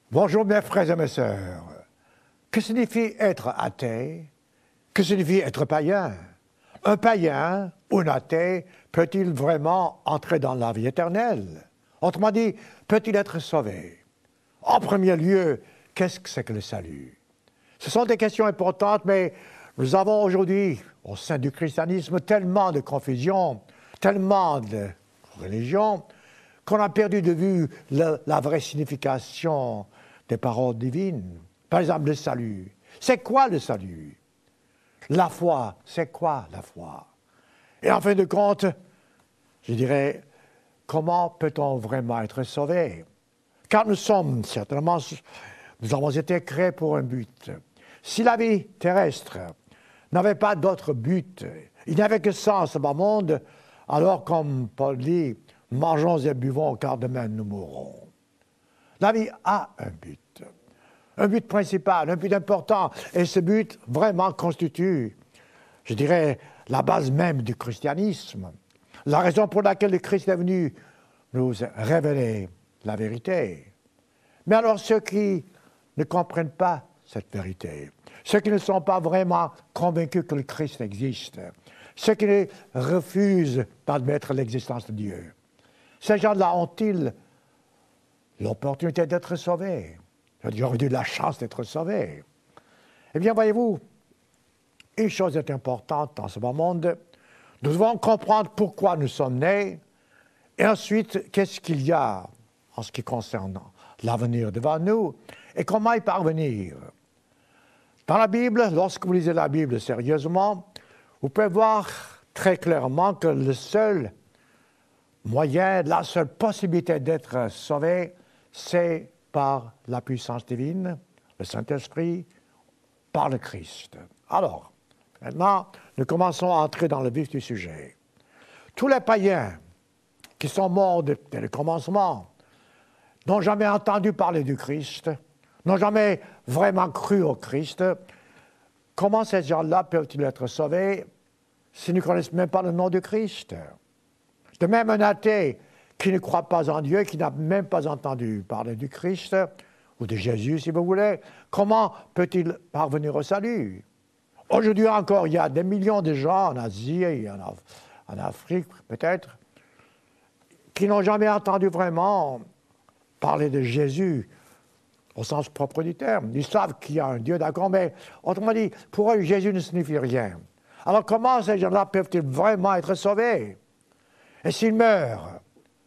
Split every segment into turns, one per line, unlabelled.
Bonjour mes frères et mes sœurs. Que signifie être athée? Que signifie être païen? Un païen ou un athée peut-il vraiment entrer dans la vie éternelle? Autrement dit, peut-il être sauvé? En premier lieu, qu'est-ce que c'est que le salut? Ce sont des questions importantes, mais nous avons aujourd'hui, au sein du christianisme, tellement de confusion, tellement de religion, qu'on a perdu de vue la vraie signification des paroles divines. Par exemple, le salut. C'est quoi le salut? La foi, c'est quoi la foi? Et en fin de compte, je dirais, comment peut-on vraiment être sauvé? Car nous sommes certainement, nous avons été créés pour un but. Si la vie terrestre n'avait pas d'autre but, il n'y avait que ça en ce bas monde, alors comme Paul dit, mangeons et buvons car demain nous mourrons. La vie a un but principal, un but important, et ce but vraiment constitue, je dirais, la base même du christianisme, la raison pour laquelle le Christ est venu nous révéler la vérité. Mais alors ceux qui ne comprennent pas cette vérité, ceux qui ne sont pas vraiment convaincus que le Christ existe, ceux qui refusent d'admettre l'existence de Dieu, ces gens-là ont-ils l'opportunité d'être sauvés? Ils ont eu la chance d'être sauvés. Eh bien, voyez-vous, une chose est importante dans ce bas monde. Nous devons comprendre pourquoi nous sommes nés et ensuite, qu'est-ce qu'il y a en ce qui concerne l'avenir devant nous et comment y parvenir. Dans la Bible, lorsque vous lisez la Bible sérieusement, vous pouvez voir très clairement que le seul moyen, la seule possibilité d'être sauvé, c'est par la puissance divine, le Saint-Esprit, par le Christ. Alors, maintenant, nous commençons à entrer dans le vif du sujet. Tous les païens qui sont morts dès le commencement n'ont jamais entendu parler du Christ, n'ont jamais vraiment cru au Christ. Comment ces gens-là peuvent-ils être sauvés s'ils ne connaissent même pas le nom du Christ? De même, un athée qui ne croit pas en Dieu, qui n'a même pas entendu parler du Christ, ou de Jésus, si vous voulez, comment peut-il parvenir au salut? Aujourd'hui encore, il y a des millions de gens en Asie et en Afrique, peut-être, qui n'ont jamais entendu vraiment parler de Jésus, au sens propre du terme. Ils savent qu'il y a un Dieu, d'accord, mais autrement dit, pour eux, Jésus ne signifie rien. Alors comment ces gens-là peuvent-ils vraiment être sauvés? Et s'ils meurent,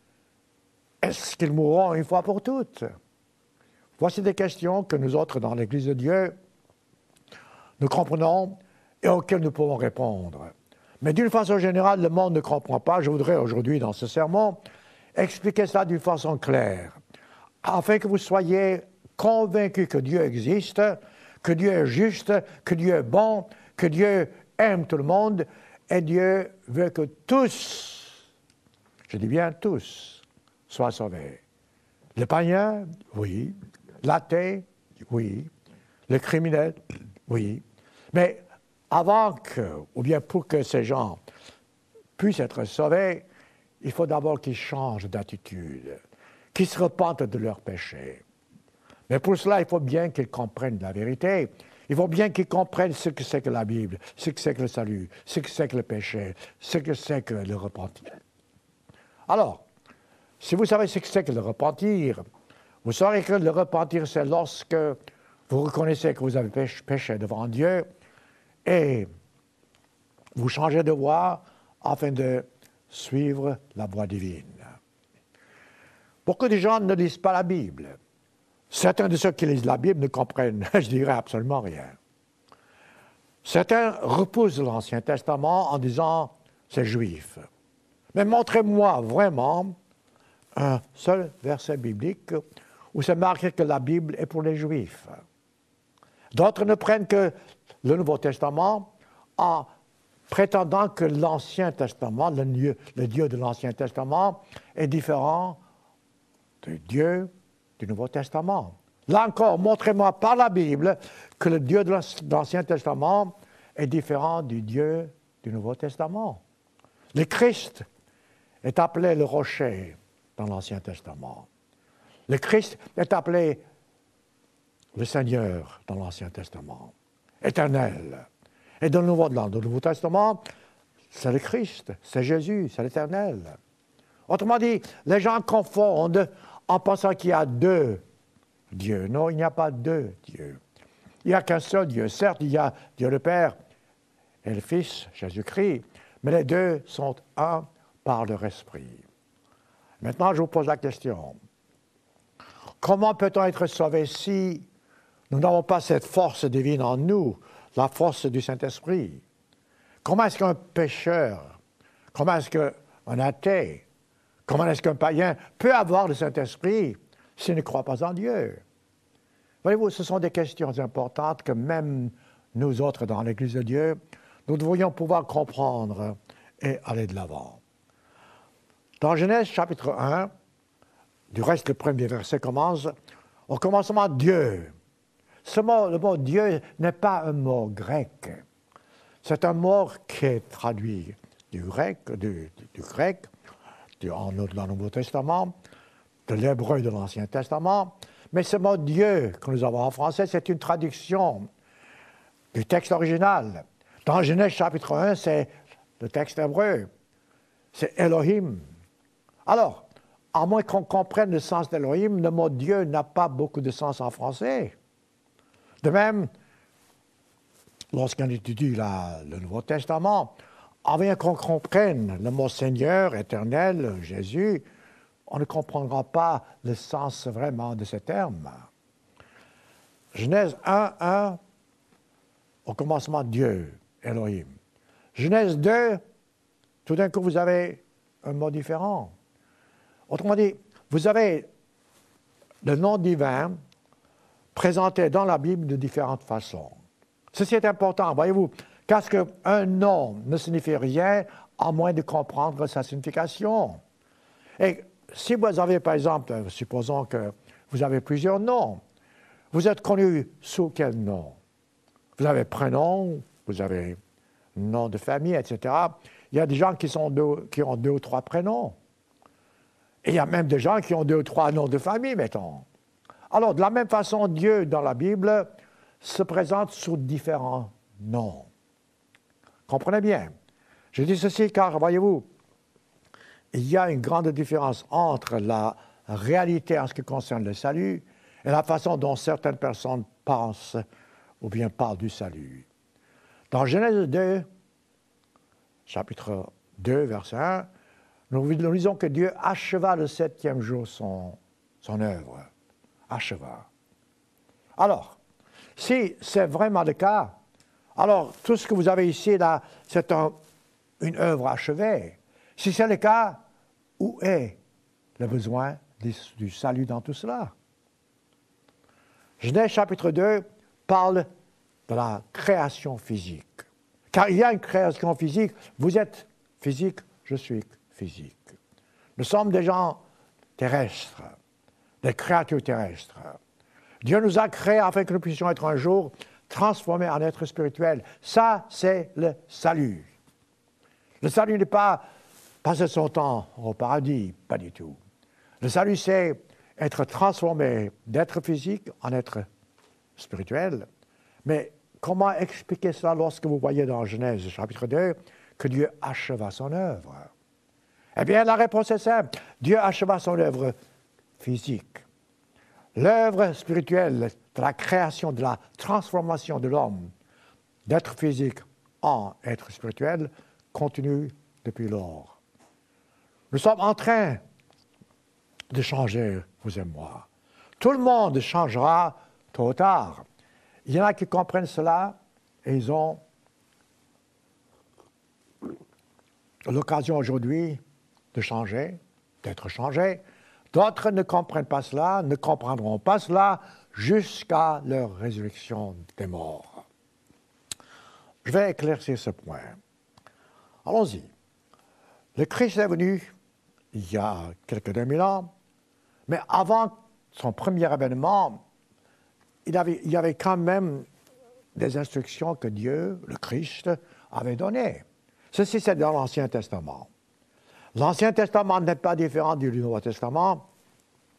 est-ce qu'ils mourront une fois pour toutes? Voici des questions que nous autres, dans l'Église de Dieu, nous comprenons et auxquelles nous pouvons répondre. Mais d'une façon générale, le monde ne comprend pas. Je voudrais aujourd'hui, dans ce sermon, expliquer cela d'une façon claire, afin que vous soyez convaincus que Dieu existe, que Dieu est juste, que Dieu est bon, que Dieu aime tout le monde, et Dieu veut que tous, je dis bien tous, soient sauvés. Le païen, oui. L'athée, oui. Le criminel, oui. Mais avant que, ou bien pour que ces gens puissent être sauvés, il faut d'abord qu'ils changent d'attitude, qu'ils se repentent de leurs péchés. Mais pour cela, il faut bien qu'ils comprennent la vérité. Il faut bien qu'ils comprennent ce que c'est que la Bible, ce que c'est que le salut, ce que c'est que le péché, ce que c'est que le repentir. Alors, si vous savez ce que c'est que le repentir, vous saurez que le repentir, c'est lorsque vous reconnaissez que vous avez péché devant Dieu et vous changez de voie afin de suivre la voie divine. Beaucoup de gens ne lisent pas la Bible. Certains de ceux qui lisent la Bible ne comprennent, je dirais, absolument rien. Certains repoussent l'Ancien Testament en disant « c'est juif ». Mais montrez-moi vraiment un seul verset biblique où c'est marqué que la Bible est pour les Juifs. D'autres ne prennent que le Nouveau Testament en prétendant que l'Ancien Testament, le Dieu de l'Ancien Testament, est différent du Dieu du Nouveau Testament. Là encore, montrez-moi par la Bible que le Dieu de l'Ancien Testament est différent du Dieu du Nouveau Testament. Le Christ est appelé le rocher dans l'Ancien Testament. Le Christ est appelé le Seigneur dans l'Ancien Testament, éternel. Et dans le Nouveau Testament, c'est le Christ, c'est Jésus, c'est l'Éternel. Autrement dit, les gens confondent en pensant qu'il y a deux dieux. Non, il n'y a pas deux dieux. Il n'y a qu'un seul Dieu. Certes, il y a Dieu le Père et le Fils, Jésus-Christ, mais les deux sont un par leur esprit. Maintenant, je vous pose la question. Comment peut-on être sauvé si nous n'avons pas cette force divine en nous, la force du Saint-Esprit? Comment est-ce qu'un pécheur, comment est-ce qu'un athée, comment est-ce qu'un païen peut avoir le Saint-Esprit s'il ne croit pas en Dieu? Voyez-vous, ce sont des questions importantes que même nous autres dans l'Église de Dieu, nous devrions pouvoir comprendre et aller de l'avant. Dans Genèse chapitre 1, du reste le premier verset commence, au commencement Dieu. Le mot Dieu n'est pas un mot grec. C'est un mot qui est traduit du grec, dans le Nouveau Testament, de l'hébreu de l'Ancien Testament. Mais ce mot Dieu que nous avons en français, c'est une traduction du texte original. Dans Genèse chapitre 1, c'est le texte hébreu. C'est Elohim. Alors, à moins qu'on comprenne le sens d'Elohim, le mot Dieu n'a pas beaucoup de sens en français. De même, lorsqu'on étudie le Nouveau Testament, à moins qu'on comprenne le mot Seigneur, Éternel, Jésus, on ne comprendra pas le sens vraiment de ces termes. Genèse 1, au commencement Dieu, Elohim. Genèse 2, tout d'un coup, vous avez un mot différent. Autrement dit, vous avez le nom divin présenté dans la Bible de différentes façons. Ceci est important, voyez-vous, parce qu'un nom ne signifie rien à moins de comprendre sa signification. Et si vous avez, par exemple, supposons que vous avez plusieurs noms, vous êtes connu sous quel nom? Vous avez prénom, vous avez nom de famille, etc. Il y a des gens qui ont 2 ou 3 prénoms. Et il y a même des gens qui ont 2 ou 3 noms de famille, mettons. Alors, de la même façon, Dieu, dans la Bible, se présente sous différents noms. Comprenez bien. Je dis ceci car, voyez-vous, il y a une grande différence entre la réalité en ce qui concerne le salut et la façon dont certaines personnes pensent ou bien parlent du salut. Dans Genèse 2, chapitre 2, verset 1, nous lisons que Dieu acheva le 7e jour son œuvre. Acheva. Alors, si c'est vraiment le cas, alors tout ce que vous avez ici, là, c'est une œuvre achevée. Si c'est le cas, où est le besoin du salut dans tout cela? Genèse chapitre 2 parle de la création physique. Car il y a une création physique. Vous êtes physique, je suis physique. Nous sommes des gens terrestres, des créatures terrestres. Dieu nous a créés afin que nous puissions être un jour transformés en êtres spirituels. Ça, c'est le salut. Le salut n'est pas passer son temps au paradis, pas du tout. Le salut, c'est être transformé d'être physique en être spirituel. Mais comment expliquer cela lorsque vous voyez dans Genèse chapitre 2 que Dieu acheva son œuvre? Eh bien, la réponse est simple. Dieu acheva son œuvre physique. L'œuvre spirituelle de la création, de la transformation de l'homme, d'être physique en être spirituel, continue depuis lors. Nous sommes en train de changer, vous et moi. Tout le monde changera tôt ou tard. Il y en a qui comprennent cela et ils ont l'occasion aujourd'hui de changer, d'être changés. D'autres ne comprennent pas cela, ne comprendront pas cela jusqu'à leur résurrection des morts. Je vais éclaircir ce point. Allons-y. Le Christ est venu il y a quelques 2000 ans, mais avant son premier événement, il y avait quand même des instructions que Dieu, le Christ, avait données. Ceci, c'est dans l'Ancien Testament. L'Ancien Testament n'est pas différent du Nouveau Testament.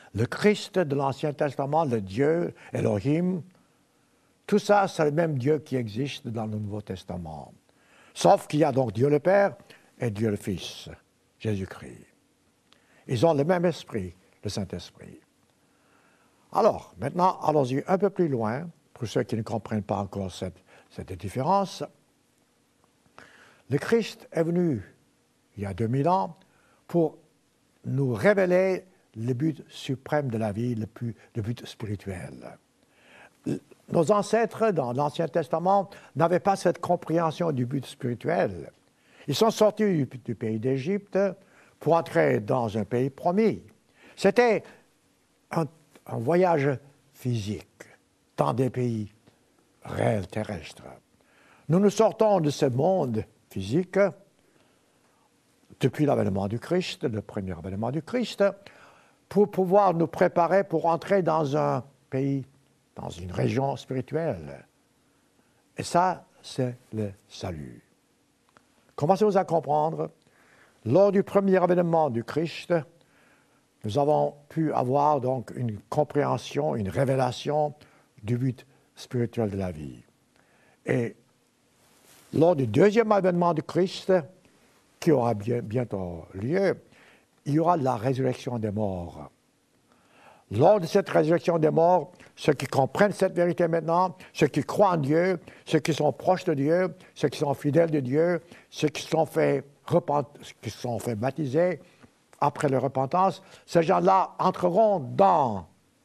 le Christ de l'Ancien Testament, le Dieu, Elohim, tout ça, c'est le même Dieu qui existe dans le Nouveau Testament. Sauf qu'il y a donc Dieu le Père et Dieu le Fils, Jésus-Christ. Ils ont le même esprit, le Saint-Esprit. Alors, maintenant, allons-y un peu plus loin, pour ceux qui ne comprennent pas encore cette différence. Le Christ est venu, il y a 2000 ans, pour nous révéler le but suprême de la vie, le but spirituel. Nos ancêtres, dans l'Ancien Testament, n'avaient pas cette compréhension du but spirituel. Ils sont sortis du pays d'Égypte pour entrer dans un pays promis. C'était un voyage physique dans des pays réels, terrestres. Nous sortons de ce monde physique depuis l'avènement du Christ, le premier avènement du Christ, pour pouvoir nous préparer pour entrer dans un pays, dans une région spirituelle. Et ça, c'est le salut. Commencez-vous à comprendre, lors du premier avènement du Christ, nous avons pu avoir donc une compréhension, une révélation du but spirituel de la vie. Et lors du deuxième avènement du Christ, qui aura bientôt lieu, il y aura la résurrection des morts. Lors de cette résurrection des morts, ceux qui comprennent cette vérité maintenant, ceux qui croient en Dieu, ceux qui sont proches de Dieu, ceux qui sont fidèles de Dieu, ceux qui se sont fait baptiser après leur repentance, ces gens-là entreront dans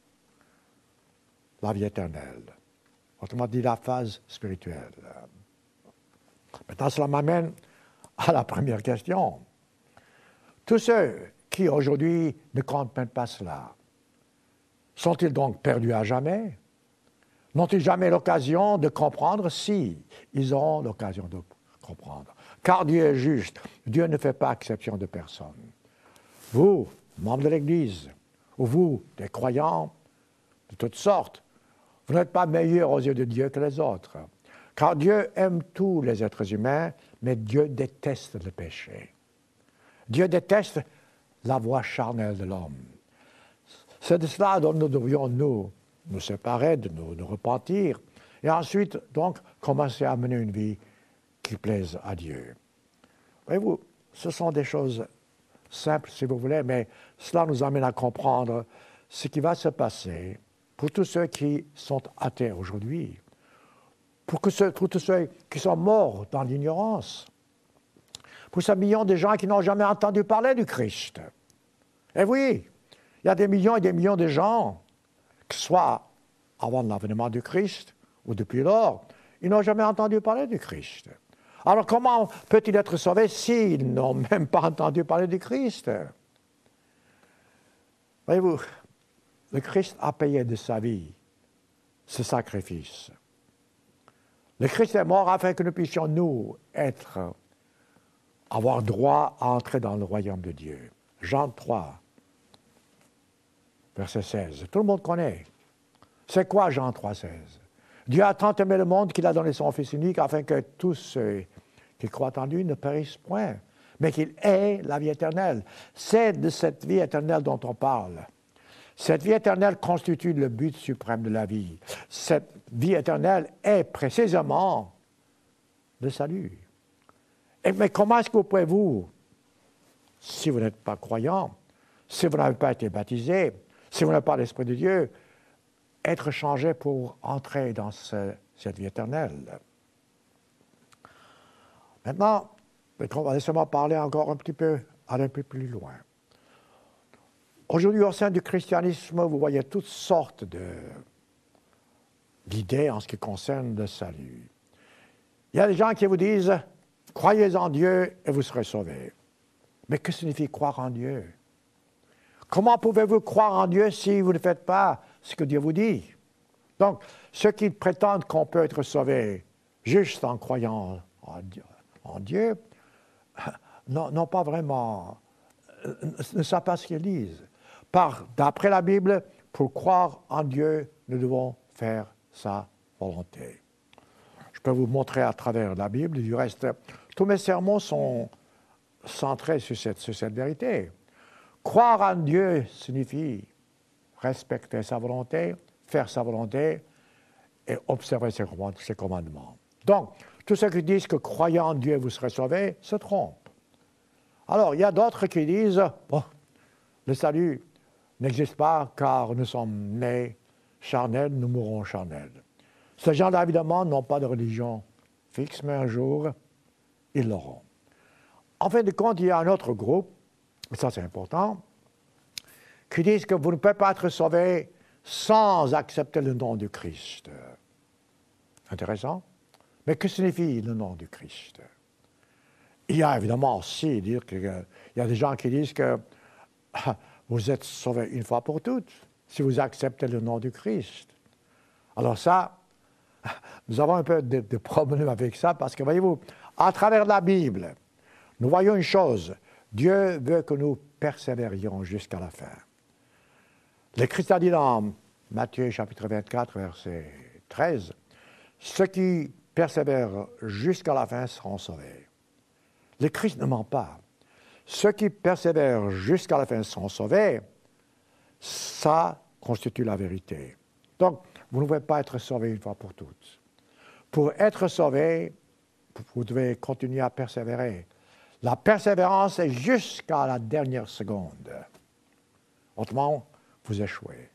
la vie éternelle. Autrement dit, la phase spirituelle. Maintenant, cela m'amène à la première question. Tous ceux qui aujourd'hui ne comprennent pas cela, sont-ils donc perdus à jamais? N'ont-ils jamais l'occasion de comprendre? Si, ils auront l'occasion de comprendre. Car Dieu est juste. Dieu ne fait pas exception de personne. Vous, membres de l'Église, ou vous, des croyants de toutes sortes, vous n'êtes pas meilleurs aux yeux de Dieu que les autres. Car Dieu aime tous les êtres humains, mais Dieu déteste le péché. Dieu déteste la voie charnelle de l'homme. C'est de cela dont nous devrions nous séparer, de nous repentir, et ensuite, donc, commencer à mener une vie qui plaise à Dieu. Voyez-vous, ce sont des choses simples, si vous voulez, mais cela nous amène à comprendre ce qui va se passer pour tous ceux qui sont athées aujourd'hui, pour tous ceux qui sont morts dans l'ignorance, pour ces millions de gens qui n'ont jamais entendu parler du Christ. Et oui, il y a des millions et des millions de gens, que ce soit avant l'avènement du Christ ou depuis lors, ils n'ont jamais entendu parler du Christ. Alors comment peut-il être sauvé s'ils n'ont même pas entendu parler du Christ? Voyez-vous, le Christ a payé de sa vie ce sacrifice. Le Christ est mort afin que nous puissions, nous, avoir droit à entrer dans le royaume de Dieu. Jean 3, verset 16. Tout le monde connaît. C'est quoi Jean 3, 16? Dieu a tant aimé le monde qu'il a donné son Fils unique afin que tous ceux qui croient en lui ne périssent point, mais qu'il ait la vie éternelle. C'est de cette vie éternelle dont on parle. Cette vie éternelle constitue le but suprême de la vie. Cette vie éternelle est précisément le salut. Mais comment est-ce que vous pouvez, vous, si vous n'êtes pas croyant, si vous n'avez pas été baptisé, si vous n'avez pas l'Esprit de Dieu, être changé pour entrer dans cette vie éternelle? Maintenant, laissez-moi parler encore un petit peu, aller un peu plus loin. Aujourd'hui, au sein du christianisme, vous voyez toutes sortes d'idées en ce qui concerne le salut. Il y a des gens qui vous disent « Croyez en Dieu et vous serez sauvés ». Mais que signifie croire en Dieu? Comment pouvez-vous croire en Dieu si vous ne faites pas ce que Dieu vous dit? Donc, ceux qui prétendent qu'on peut être sauvé juste en croyant en Dieu n'ont pas vraiment, ne savent pas ce qu'ils disent. D'après la Bible, pour croire en Dieu, nous devons faire sa volonté. Je peux vous montrer à travers la Bible. Du reste, tous mes sermons sont centrés sur cette vérité. Croire en Dieu signifie respecter sa volonté, faire sa volonté et observer ses commandements. Donc, tous ceux qui disent que croyant en Dieu vous serez sauvés se trompent. Alors, il y a d'autres qui disent, bon, le salut n'existe pas car nous sommes nés charnels, nous mourrons charnels. Ces gens-là, évidemment, n'ont pas de religion fixe, mais un jour, ils l'auront. En fin de compte, il y a un autre groupe, et ça c'est important, qui disent que vous ne pouvez pas être sauvé sans accepter le nom du Christ. Intéressant. Mais que signifie le nom du Christ? Il y a évidemment aussi, il y a des gens qui disent que vous êtes sauvés une fois pour toutes si vous acceptez le nom du Christ. Alors ça, nous avons un peu de problème avec ça parce que, voyez-vous, à travers la Bible, nous voyons une chose, Dieu veut que nous persévérions jusqu'à la fin. Le Christ a dit dans Matthieu chapitre 24, verset 13, « Ceux qui persévèrent jusqu'à la fin seront sauvés. » Le Christ ne ment pas. Ceux qui persévèrent jusqu'à la fin seront sauvés, ça constitue la vérité. Donc, vous ne pouvez pas être sauvé une fois pour toutes. Pour être sauvé, vous devez continuer à persévérer. La persévérance est jusqu'à la dernière seconde. Autrement, vous échouez.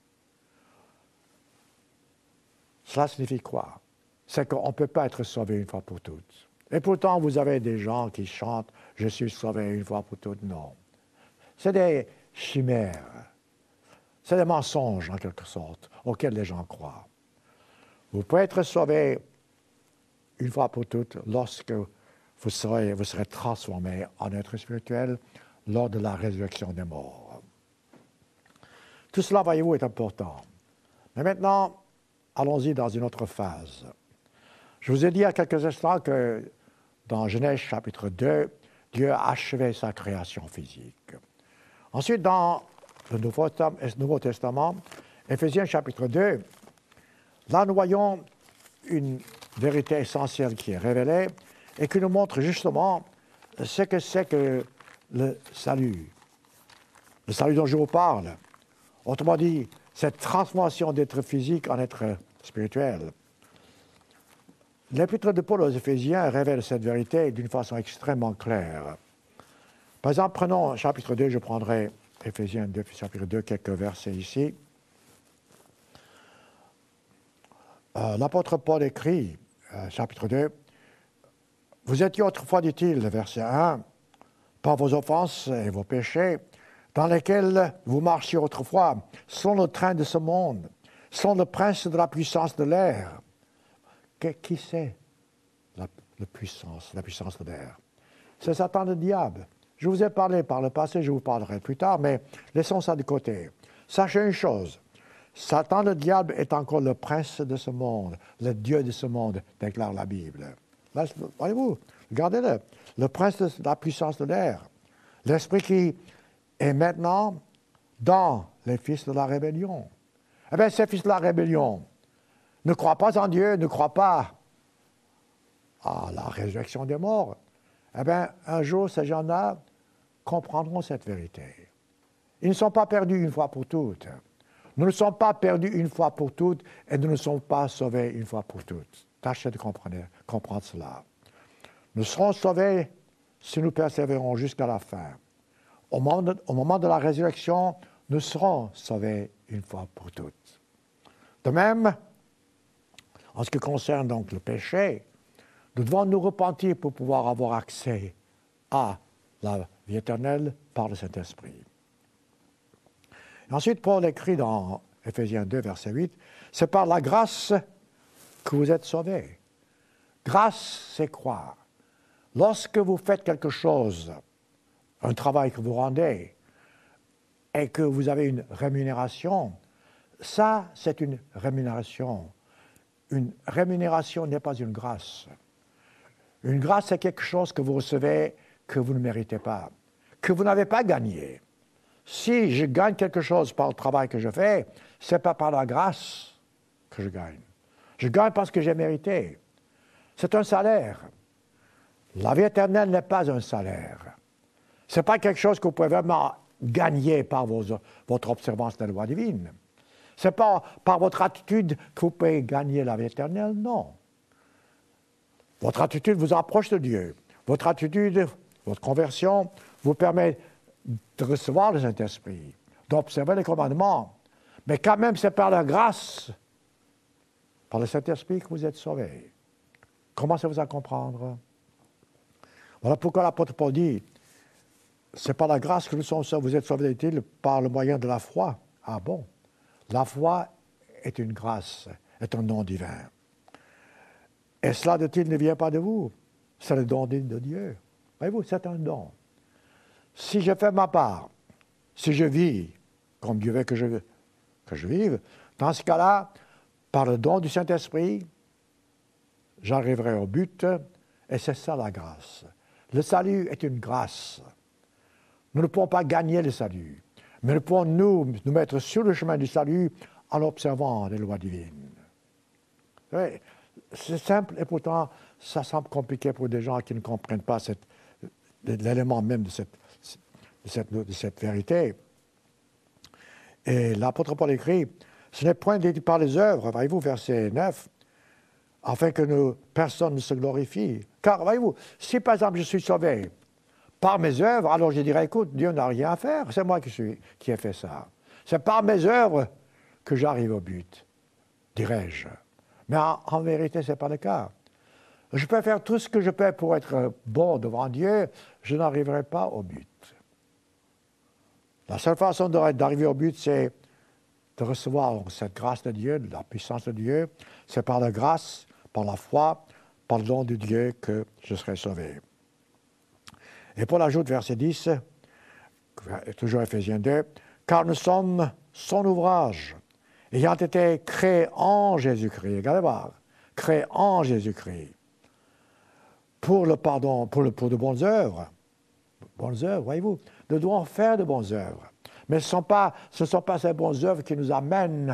Cela signifie quoi? C'est qu'on ne peut pas être sauvé une fois pour toutes. Et pourtant, vous avez des gens qui chantent « Je suis sauvé une fois pour toutes ». Non. C'est des chimères. C'est des mensonges, en quelque sorte, auxquels les gens croient. Vous pouvez être sauvé une fois pour toutes lorsque vous serez transformé en être spirituel lors de la résurrection des morts. Tout cela, voyez-vous, est important. Mais maintenant, allons-y dans une autre phase. Je vous ai dit il y a quelques instants que dans Genèse chapitre 2, Dieu a achevé sa création physique. Ensuite, dans le Nouveau Testament, Éphésiens chapitre 2, là nous voyons une vérité essentielle qui est révélée et qui nous montre justement ce que c'est que le salut. Le salut dont je vous parle. Autrement dit, cette transformation d'être physique en être spirituel. L'épître de Paul aux Éphésiens révèle cette vérité d'une façon extrêmement claire. Par exemple, prenons chapitre 2, je prendrai Éphésiens 2, chapitre 2, quelques versets ici. L'apôtre Paul écrit, chapitre 2, « Vous étiez autrefois, dit-il, verset 1, par vos offenses et vos péchés, dans lesquels vous marchiez autrefois, selon le train de ce monde, selon le prince de la puissance de l'air. » Qui c'est la puissance de l'air? C'est Satan le diable. Je vous ai parlé par le passé, je vous parlerai plus tard, mais laissons ça de côté. Sachez une chose, Satan le diable est encore le prince de ce monde, le Dieu de ce monde, déclare la Bible. Là, voyez-vous, regardez-le, le prince de la puissance de l'air, l'esprit qui est maintenant dans les fils de la rébellion. Eh bien, ces fils de la rébellion ne croient pas en Dieu, ne croient pas à la résurrection des morts. Eh bien, un jour, ces gens-là comprendront cette vérité. Ils ne sont pas perdus une fois pour toutes. Nous ne sommes pas perdus une fois pour toutes et nous ne sommes pas sauvés une fois pour toutes. Tâchez de comprendre cela. Nous serons sauvés si nous persévérons jusqu'à la fin. Au moment de la résurrection, nous serons sauvés une fois pour toutes. De même, en ce qui concerne donc le péché, nous devons nous repentir pour pouvoir avoir accès à la vie éternelle par le Saint-Esprit. Ensuite, Paul écrit dans Éphésiens 2, verset 8, « C'est par la grâce que vous êtes sauvés. » Grâce, c'est croire. Lorsque vous faites quelque chose, un travail que vous rendez, et que vous avez une rémunération, ça, c'est une rémunération. Une rémunération n'est pas une grâce. Une grâce, c'est quelque chose que vous recevez que vous ne méritez pas, que vous n'avez pas gagné. Si je gagne quelque chose par le travail que je fais, ce n'est pas par la grâce que je gagne. Je gagne parce que j'ai mérité. C'est un salaire. La vie éternelle n'est pas un salaire. Ce n'est pas quelque chose que vous pouvez vraiment gagner par votre observance des lois divines. Ce n'est pas par votre attitude que vous pouvez gagner la vie éternelle, non. Votre attitude vous approche de Dieu. Votre attitude, votre conversion vous permet de recevoir le Saint-Esprit, d'observer les commandements. Mais quand même, c'est par la grâce, par le Saint-Esprit que vous êtes sauvés. Commencez-vous à comprendre? Voilà pourquoi l'apôtre Paul dit, c'est par la grâce que nous sommes sauvés. Vous êtes sauvés par le moyen de la foi. Ah bon? La foi est une grâce, est un don divin. Et cela ne vient pas de vous. C'est le don de Dieu. Voyez-vous, c'est un don. Si je fais ma part, si je vis comme Dieu veut que je vive, dans ce cas-là, par le don du Saint-Esprit, j'arriverai au but, et c'est ça la grâce. Le salut est une grâce. Nous ne pouvons pas gagner le salut, mais nous pouvons nous mettre sur le chemin du salut en observant les lois divines. Oui, c'est simple et pourtant, ça semble compliqué pour des gens qui ne comprennent pas l'élément même de cette vérité. Et l'apôtre Paul écrit, ce n'est point dit par les œuvres, voyez-vous, verset 9, afin que personne ne se glorifie. Car, voyez-vous, si par exemple je suis sauvé par mes œuvres, alors je dirais, écoute, Dieu n'a rien à faire, c'est moi qui ai fait ça. C'est par mes œuvres que j'arrive au but, dirais-je. Mais en vérité, ce n'est pas le cas. Je peux faire tout ce que je peux pour être bon devant Dieu, je n'arriverai pas au but. La seule façon d'arriver au but, c'est de recevoir cette grâce de Dieu, de la puissance de Dieu. C'est par la grâce, par la foi, par le don de Dieu que je serai sauvé. Et Paul ajoute, verset 10, toujours Éphésiens 2, « Car nous sommes son ouvrage, ayant été créés en Jésus-Christ. » Regardez voir, créés en Jésus-Christ. Pour le pardon, pour de bonnes œuvres. Bonnes œuvres, voyez-vous, nous devons faire de bonnes œuvres. Mais ce ne sont pas ces bonnes œuvres qui nous amènent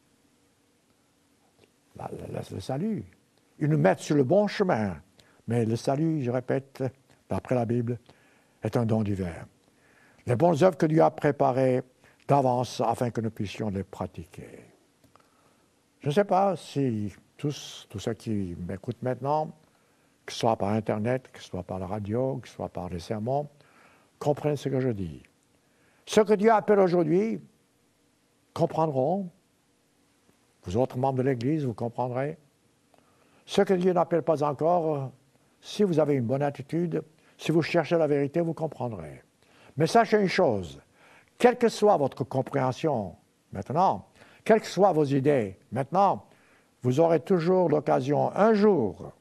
le salut. Ils nous mettent sur le bon chemin. Mais le salut, je répète, d'après la Bible, est un don divin. Les bonnes œuvres que Dieu a préparées d'avance afin que nous puissions les pratiquer. Je ne sais pas si tous ceux qui m'écoutent maintenant, que ce soit par Internet, que ce soit par la radio, que ce soit par les sermons, comprennent ce que je dis. Ce que Dieu appelle aujourd'hui, comprendront. Vous autres membres de l'Église, vous comprendrez. Ce que Dieu n'appelle pas encore, si vous avez une bonne attitude, si vous cherchez la vérité, vous comprendrez. Mais sachez une chose, quelle que soit votre compréhension maintenant, quelles que soient vos idées maintenant, vous aurez toujours l'occasion, un jour,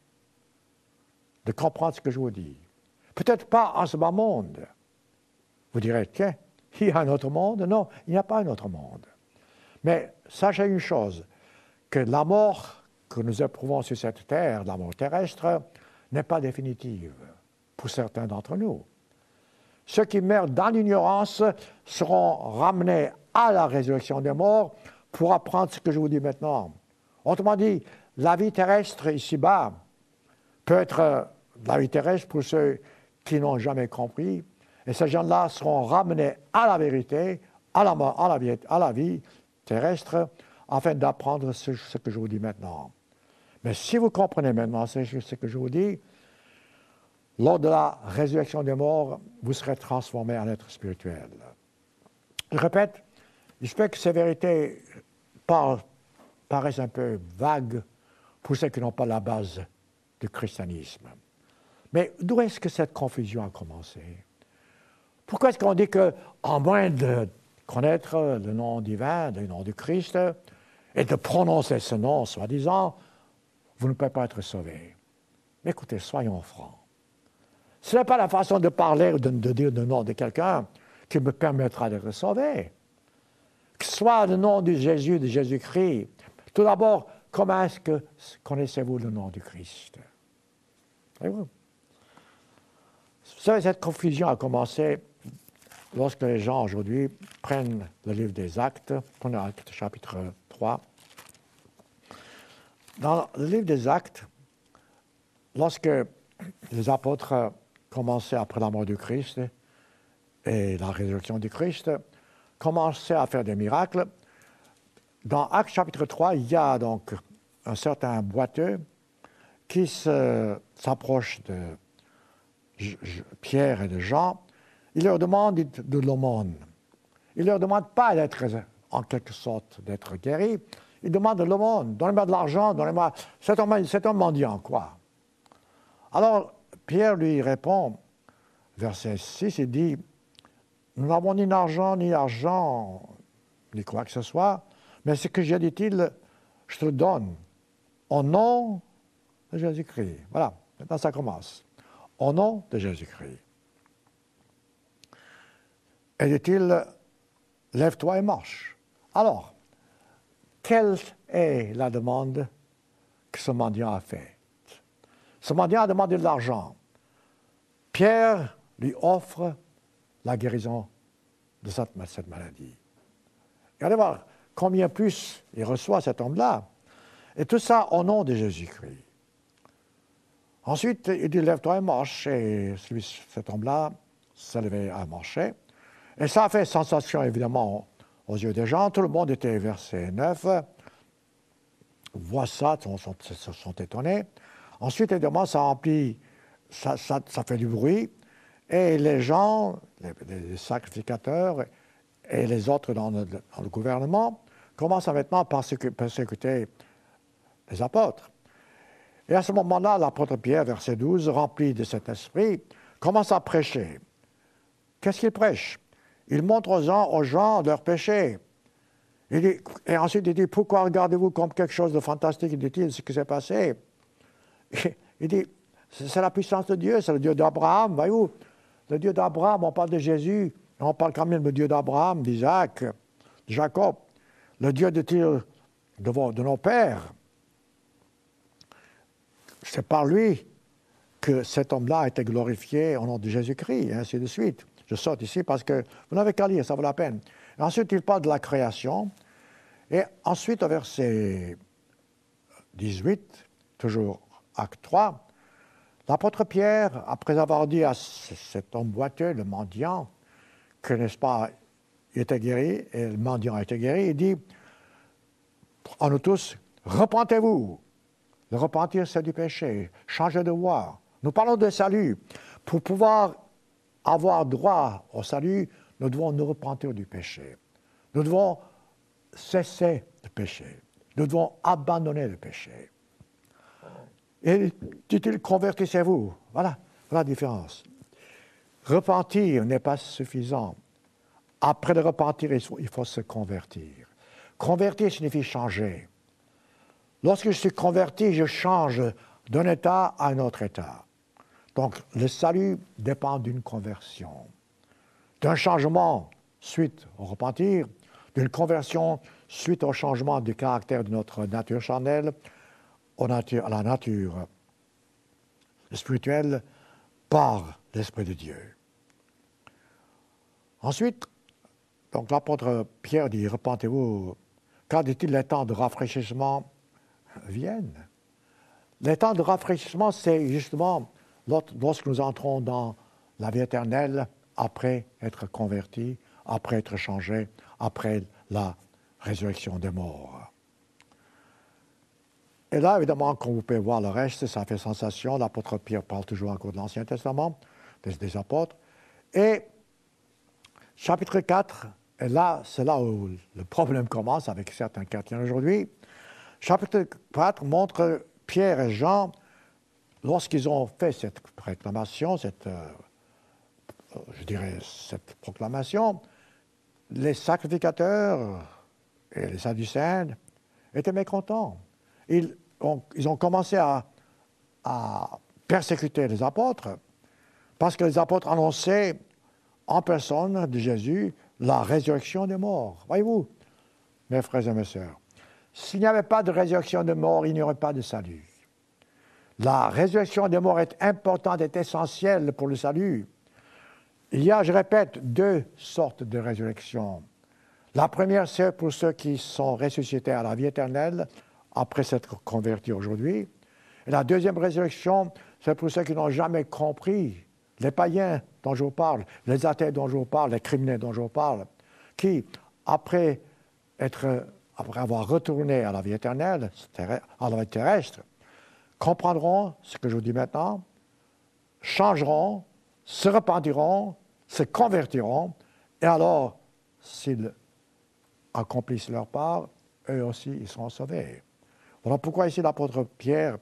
de comprendre ce que je vous dis. Peut-être pas en ce bas monde. Vous direz, tiens, il y a un autre monde? Non, il n'y a pas un autre monde. Mais sachez une chose, que la mort que nous éprouvons sur cette terre, la mort terrestre, n'est pas définitive pour certains d'entre nous. Ceux qui meurent dans l'ignorance seront ramenés à la résurrection des morts pour apprendre ce que je vous dis maintenant. Autrement dit, la vie terrestre ici-bas peut être la vie terrestre pour ceux qui n'ont jamais compris, et ces gens-là seront ramenés à la vérité, à la vie terrestre, afin d'apprendre ce que je vous dis maintenant. Mais si vous comprenez maintenant ce que je vous dis, lors de la résurrection des morts, vous serez transformés en être spirituel. Je répète, j'espère que ces vérités paraissent un peu vagues pour ceux qui n'ont pas la base du christianisme. Mais d'où est-ce que cette confusion a commencé? Pourquoi est-ce qu'on dit qu'en moins de connaître le nom divin, le nom du Christ, et de prononcer ce nom, soi-disant, vous ne pouvez pas être sauvé? Mais écoutez, soyons francs. Ce n'est pas la façon de parler ou de dire le nom de quelqu'un qui me permettra d'être sauvé. Que ce soit le nom de Jésus, de Jésus-Christ. Tout d'abord, comment est-ce que connaissez-vous le nom du Christ? Voyez-vous? Vous savez, cette confusion a commencé lorsque les gens aujourd'hui prennent le livre des Actes, prenez Actes chapitre 3. Dans le livre des Actes, lorsque les apôtres commençaient après la mort du Christ et la résurrection du Christ, commençaient à faire des miracles, dans Actes chapitre 3, il y a donc un certain boiteux qui s'approche de Pierre et de Jean. Il leur demande de l'aumône. Il ne leur demande pas d'être, en quelque sorte, d'être guéri. Il demande de l'aumône. Donnez-moi de l'argent, donnez-moi... C'est un mendiant, quoi. Alors, Pierre lui répond, verset 6, il dit, nous n'avons ni argent, ni quoi que ce soit, mais ce que j'ai, dit-il, je te le donne, au nom de Jésus-Christ. Voilà, maintenant ça commence. Au nom de Jésus-Christ. Et dit-il, lève-toi et marche. Alors, quelle est la demande que ce mendiant a faite? Ce mendiant a demandé de l'argent. Pierre lui offre la guérison de cette maladie. Regardez voir combien plus il reçoit cet homme-là. Et tout ça au nom de Jésus-Christ. Ensuite, il dit, lève-toi et marche. Et cet homme-là s'est levé à marcher. Et ça a fait sensation, évidemment, aux yeux des gens. Tout le monde était verset 9. Voit ça, sont étonnés. Ensuite, évidemment, ça remplit, ça fait du bruit. Et les gens, les sacrificateurs et les autres dans le gouvernement commencent maintenant à persécuter les apôtres. Et à ce moment-là, l'apôtre Pierre, verset 12, rempli de cet esprit, commence à prêcher. Qu'est-ce qu'il prêche? Il montre aux gens leurs péchés. Et ensuite, il dit, pourquoi regardez-vous comme quelque chose de fantastique, dit-il, ce qui s'est passé? Il dit, c'est la puissance de Dieu, c'est le Dieu d'Abraham, voyez-vous? Le Dieu d'Abraham, on parle de Jésus, on parle quand même du Dieu d'Abraham, d'Isaac, de Jacob, le Dieu de nos pères. C'est par lui que cet homme-là a été glorifié au nom de Jésus-Christ, et ainsi de suite. Je saute ici parce que vous n'avez qu'à lire, ça vaut la peine. Et ensuite, il parle de la création. Et ensuite, au verset 18, toujours acte 3, l'apôtre Pierre, après avoir dit à cet homme boiteux, le mendiant, que, n'est-ce pas, il était guéri, et le mendiant a été guéri, il dit à nous tous, repentez-vous. Le repentir, c'est du péché. Changez de voie. Nous parlons de salut. Pour pouvoir avoir droit au salut, nous devons nous repentir du péché. Nous devons cesser de pécher. Nous devons abandonner le péché. Et dit-il, convertissez-vous. Voilà la différence. Repentir n'est pas suffisant. Après le repentir, il faut se convertir. Convertir signifie changer. Lorsque je suis converti, je change d'un état à un autre état. Donc, le salut dépend d'une conversion, d'un changement suite au repentir, d'une conversion suite au changement du caractère de notre nature charnelle à la nature spirituelle par l'Esprit de Dieu. Ensuite, donc l'apôtre Pierre dit, repentez-vous, car dit-il, les temps de rafraîchissement viennent. Les temps de rafraîchissement, c'est justement lorsque nous entrons dans la vie éternelle, après être convertis, après être changés, après la résurrection des morts. Et là, évidemment, comme vous pouvez voir le reste, ça fait sensation. L'apôtre Pierre parle toujours encore de l'Ancien Testament, des apôtres. Et chapitre 4, et là, c'est là où le problème commence avec certains chrétiens aujourd'hui. Chapitre 4 montre Pierre et Jean, lorsqu'ils ont fait cette proclamation, cette proclamation, les sacrificateurs et les sadducéens étaient mécontents. Ils ont commencé à persécuter les apôtres parce que les apôtres annonçaient en personne de Jésus la résurrection des morts. Voyez-vous, mes frères et mes sœurs, s'il n'y avait pas de résurrection des morts, il n'y aurait pas de salut. La résurrection des morts est importante, est essentielle pour le salut. Il y a, je répète, deux sortes de résurrection. La première, c'est pour ceux qui sont ressuscités à la vie éternelle après s'être convertis aujourd'hui. Et la deuxième résurrection, c'est pour ceux qui n'ont jamais compris, les païens dont je vous parle, les athées dont je vous parle, les criminels dont je vous parle, qui, après être après avoir retourné à la vie éternelle, à la vie terrestre, comprendront ce que je vous dis maintenant, changeront, se repentiront, se convertiront, et alors, s'ils accomplissent leur part, eux aussi, ils seront sauvés. Voilà pourquoi ici l'apôtre Pierre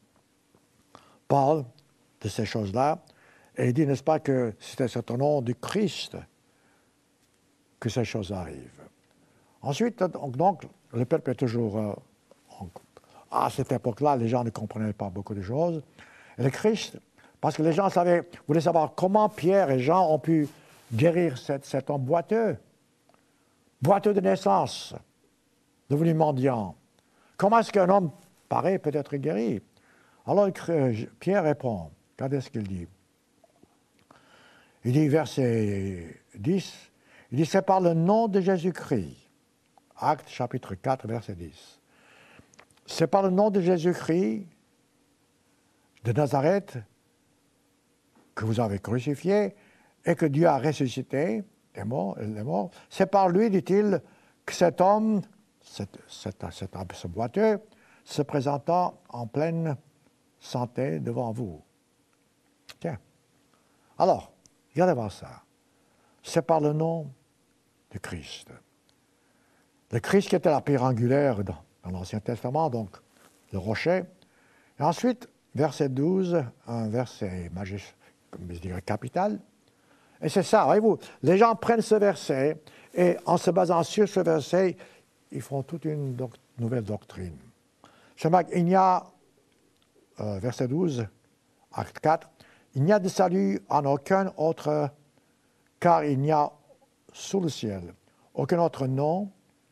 parle de ces choses-là, et il dit, n'est-ce pas, que c'est au nom du Christ que ces choses arrivent. Ensuite, donc le peuple est toujours... à cette époque-là, les gens ne comprenaient pas beaucoup de choses. Et le Christ, parce que les gens voulaient savoir comment Pierre et Jean ont pu guérir cet homme boiteux de naissance, devenu mendiant. Comment est-ce qu'un homme pareil peut être guéri? Alors Pierre répond, regardez ce qu'il dit. Il dit, verset 10, il dit, c'est par le nom de Jésus-Christ. Actes chapitre 4, verset 10. C'est par le nom de Jésus-Christ de Nazareth que vous avez crucifié et que Dieu a ressuscité, est mort. C'est par lui, dit-il, que cet homme, ce boiteux, se présentant en pleine santé devant vous. Tiens. Alors, regardez voir ça. C'est par le nom de Christ. Le Christ qui était la pierre angulaire dans l'Ancien Testament, donc le rocher. Et ensuite, verset 12, un verset je dirais capital. Et c'est ça, voyez-vous, les gens prennent ce verset et en se basant sur ce verset, ils font toute une nouvelle doctrine. Il y a, verset 12, acte 4, il n'y a de salut en aucun autre, car il n'y a sous le ciel aucun autre nom,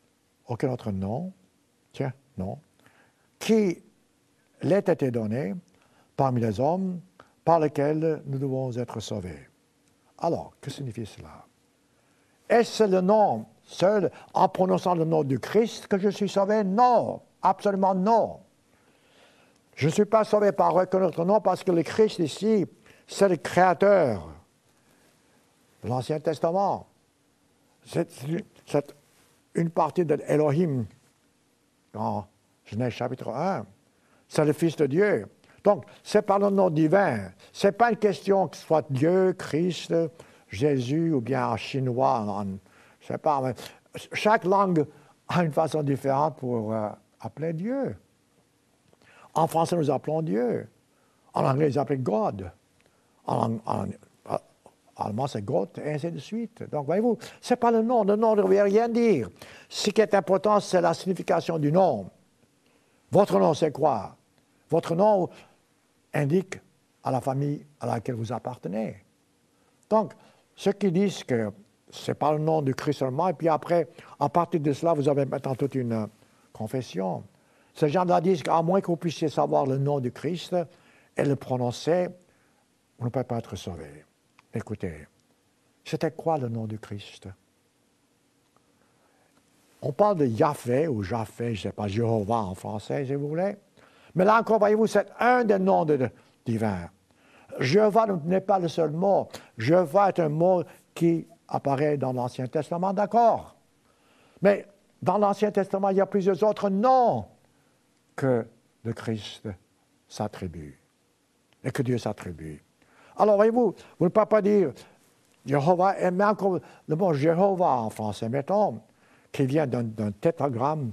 qui l'ait été donné parmi les hommes par lequel nous devons être sauvés. Alors, que signifie cela? Est-ce le nom seul, en prononçant le nom du Christ, que je suis sauvé? Non, absolument non. Je ne suis pas sauvé par reconnaître le nom parce que le Christ ici, c'est le Créateur de l'Ancien Testament. C'est une partie de Elohim dans Genèse chapitre 1. C'est le Fils de Dieu. Donc, c'est par le nom divin. Ce n'est pas une question que ce soit Dieu, Christ, Jésus ou bien en chinois. Je ne sais pas. Mais chaque langue a une façon différente pour appeler Dieu. En français, nous appelons Dieu. En anglais, ils appellent God. En allemand, c'est Gott, et ainsi de suite. Donc, voyez-vous, ce n'est pas le nom. Le nom ne veut rien dire. Ce qui est important, c'est la signification du nom. Votre nom, c'est quoi? Votre nom indique à la famille à laquelle vous appartenez. Donc, ceux qui disent que c'est pas le nom du Christ seulement, et puis après, à partir de cela, vous avez maintenant toute une confession. Ces gens-là disent qu'à moins que vous puissiez savoir le nom du Christ et le prononcer, vous ne pouvez pas être sauvé. Écoutez, c'était quoi le nom du Christ? On parle de Yahvé ou Japhé, je ne sais pas, Jéhovah en français, si vous voulez. Mais là encore, voyez-vous, c'est un des noms divins. Jéhovah n'est pas le seul mot. Jéhovah est un mot qui apparaît dans l'Ancien Testament, d'accord. Mais dans l'Ancien Testament, il y a plusieurs autres noms que le Christ s'attribue et que Dieu s'attribue. Alors, voyez-vous, vous ne pouvez pas dire Jéhovah, et même encore le mot Jéhovah en français, mettons, qui vient d'un tétragramme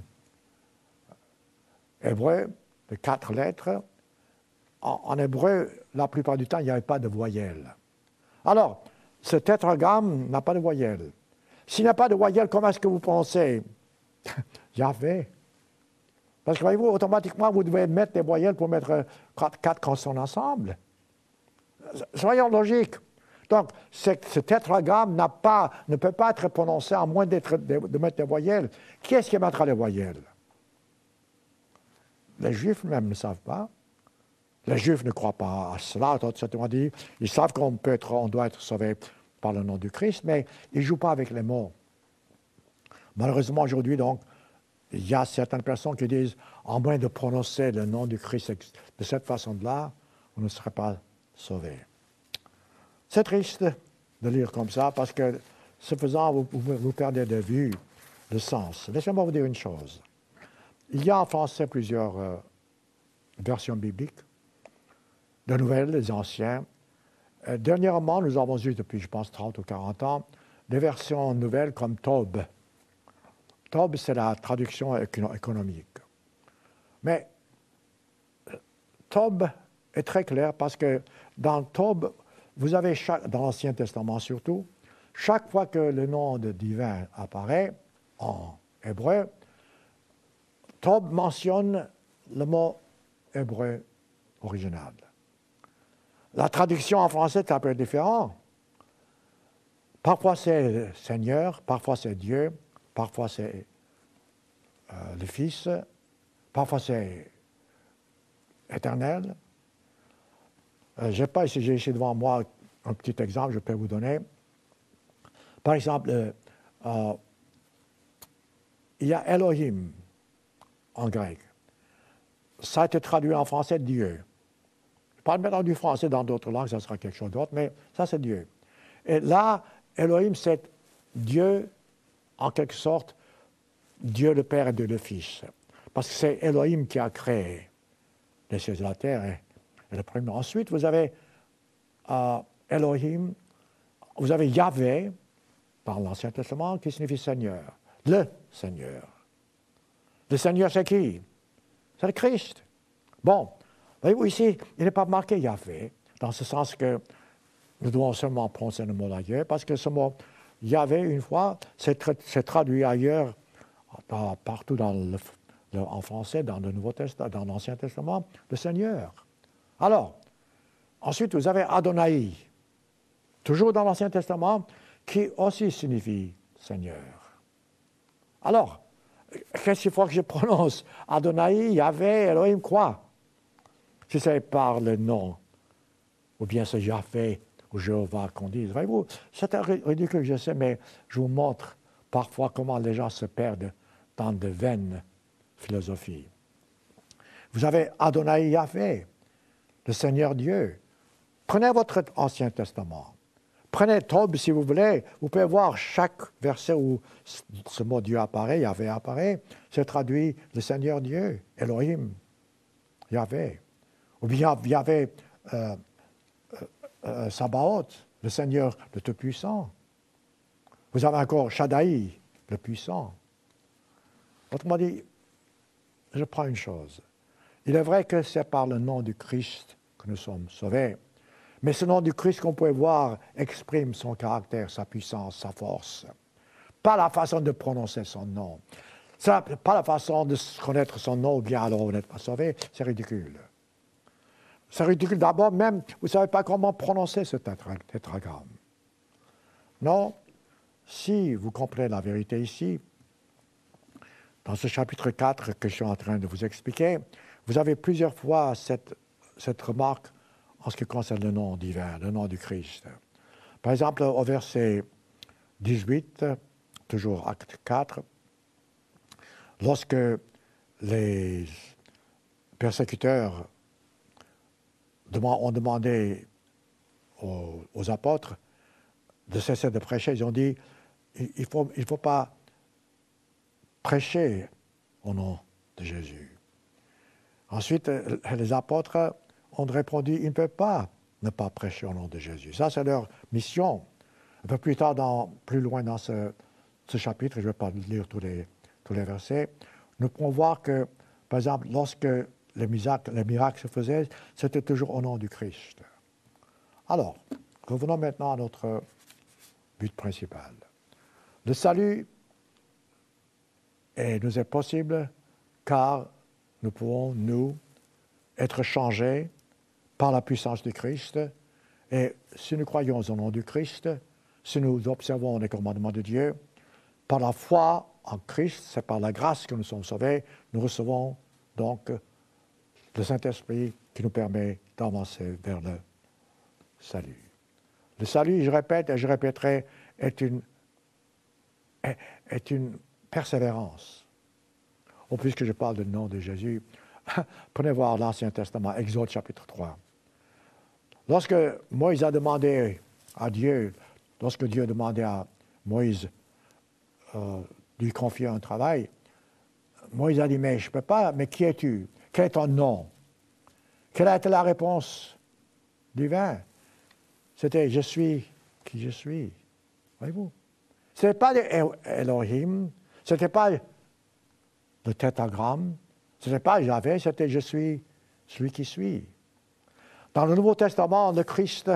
hébreu de 4 lettres. En hébreu, la plupart du temps, il n'y avait pas de voyelle. Alors, ce tétragramme n'a pas de voyelle. S'il n'y a pas de voyelle, comment est-ce que vous pensez? Yahvé. Parce que, voyez-vous, automatiquement, vous devez mettre des voyelles pour mettre 4 consonnes ensemble. Soyons logiques. Donc, ce tétragramme ne peut pas être prononcé à moins de mettre des voyelles. Qui est-ce qui mettra les voyelles? Les Juifs même ne savent pas. Les Juifs ne croient pas à cela. Ils savent qu'on doit être sauvé par le nom du Christ, mais ils ne jouent pas avec les mots. Malheureusement, aujourd'hui, donc, il y a certaines personnes qui disent, en moins de prononcer le nom du Christ de cette façon-là, vous ne serez pas sauvés. C'est triste de lire comme ça, parce que, ce faisant, vous perdez de vue le sens. Laissez-moi vous dire une chose. Il y a en français plusieurs versions bibliques, de nouvelles, des anciens. Dernièrement, nous avons eu, depuis, je pense, 30 ou 40 ans, des versions nouvelles comme Tob. Tob, c'est la traduction économique. Mais Tob est très clair parce que dans Tob, vous avez, dans l'Ancien Testament surtout, chaque fois que le nom de divin apparaît en hébreu, Tob mentionne le mot hébreu original. La traduction en français est un peu différente. Parfois c'est Seigneur, parfois c'est Dieu, parfois c'est le Fils, parfois c'est Éternel. J'ai ici devant moi un petit exemple, je peux vous donner. Par exemple, il y a Elohim en grec. Ça a été traduit en français Dieu. Je parle maintenant du français, dans d'autres langues, ça sera quelque chose d'autre, mais ça c'est Dieu. Et là, Elohim, c'est Dieu, en quelque sorte, Dieu le Père et Dieu le Fils. Parce que c'est Elohim qui a créé les cieux et la terre. Et le premier. Ensuite, vous avez Elohim, vous avez Yahvé, dans l'Ancien Testament, qui signifie Seigneur. Le Seigneur. Le Seigneur, c'est qui? C'est le Christ. Bon, voyez-vous ici, il n'est pas marqué Yahvé, dans ce sens que nous devons seulement prononcer le mot ailleurs, parce que ce mot Yahvé, une fois, c'est traduit ailleurs, partout en français, dans le Nouveau Testament, dans l'Ancien Testament, le Seigneur. Alors, ensuite, vous avez Adonai, toujours dans l'Ancien Testament, qui aussi signifie Seigneur. Alors, qu'est-ce qu'il faut que je prononce? Adonai, Yahvé, Elohim, quoi? Si c'est par le nom, ou bien c'est Yahvé ou Jéhovah qu'on dit. Voyez-vous, c'est ridicule, je sais, mais je vous montre parfois comment les gens se perdent dans de vaines philosophies. Vous avez Adonai Yahvé, le Seigneur Dieu. Prenez votre Ancien Testament. Prenez Tob si vous voulez. Vous pouvez voir chaque verset où ce mot Dieu apparaît, Yahvé apparaît. C'est traduit le Seigneur Dieu, Elohim, Yahvé. Ou bien Yahvé Sabaoth, le Seigneur le Tout-Puissant. Vous avez encore Shaddai, le Puissant. Autrement dit, je prends une chose. Il est vrai que c'est par le nom du Christ que nous sommes sauvés. Mais ce nom du Christ qu'on peut voir exprime son caractère, sa puissance, sa force. Pas la façon de prononcer son nom. Pas la façon de connaître son nom, ou bien alors vous n'êtes pas sauvé. C'est ridicule. C'est ridicule d'abord, même, vous ne savez pas comment prononcer ce tétragramme. Non, si vous comprenez la vérité ici, dans ce chapitre 4 que je suis en train de vous expliquer, vous avez plusieurs fois cette remarque en ce qui concerne le nom divin, le nom du Christ. Par exemple, au verset 18, toujours acte 4, lorsque les persécuteurs ont demandé aux apôtres de cesser de prêcher, ils ont dit, il faut pas prêcher au nom de Jésus. Ensuite, les apôtres ont répondu, ils ne peuvent pas ne pas prêcher au nom de Jésus. Ça, c'est leur mission. Un peu plus tard, plus loin dans ce chapitre, je ne vais pas lire tous les versets, nous pouvons voir que, par exemple, lorsque les miracles se faisaient, c'était toujours au nom du Christ. Alors, revenons maintenant à notre but principal. Le salut nous est possible car nous pouvons, nous, être changés par la puissance du Christ. Et si nous croyons au nom du Christ, si nous observons les commandements de Dieu, par la foi en Christ, c'est par la grâce que nous sommes sauvés, nous recevons donc le Saint-Esprit qui nous permet d'avancer vers le salut. Le salut, je répète et je répéterai, est une persévérance. Puisque je parle du nom de Jésus, prenez voir l'Ancien Testament, Exode chapitre 3. Lorsque Moïse a demandé à Dieu, lorsque Dieu a demandé à Moïse lui confier un travail. Moïse a dit, mais je ne peux pas, mais qui es-tu? Quel est ton nom? Quelle a été la réponse divine? C'était, je suis qui je suis. Voyez-vous? Ce n'était pas Elohim, ce n'était pas le tétragramme, ce n'était pas Yahvé, c'était je suis celui qui suis. Dans le Nouveau Testament, le Christ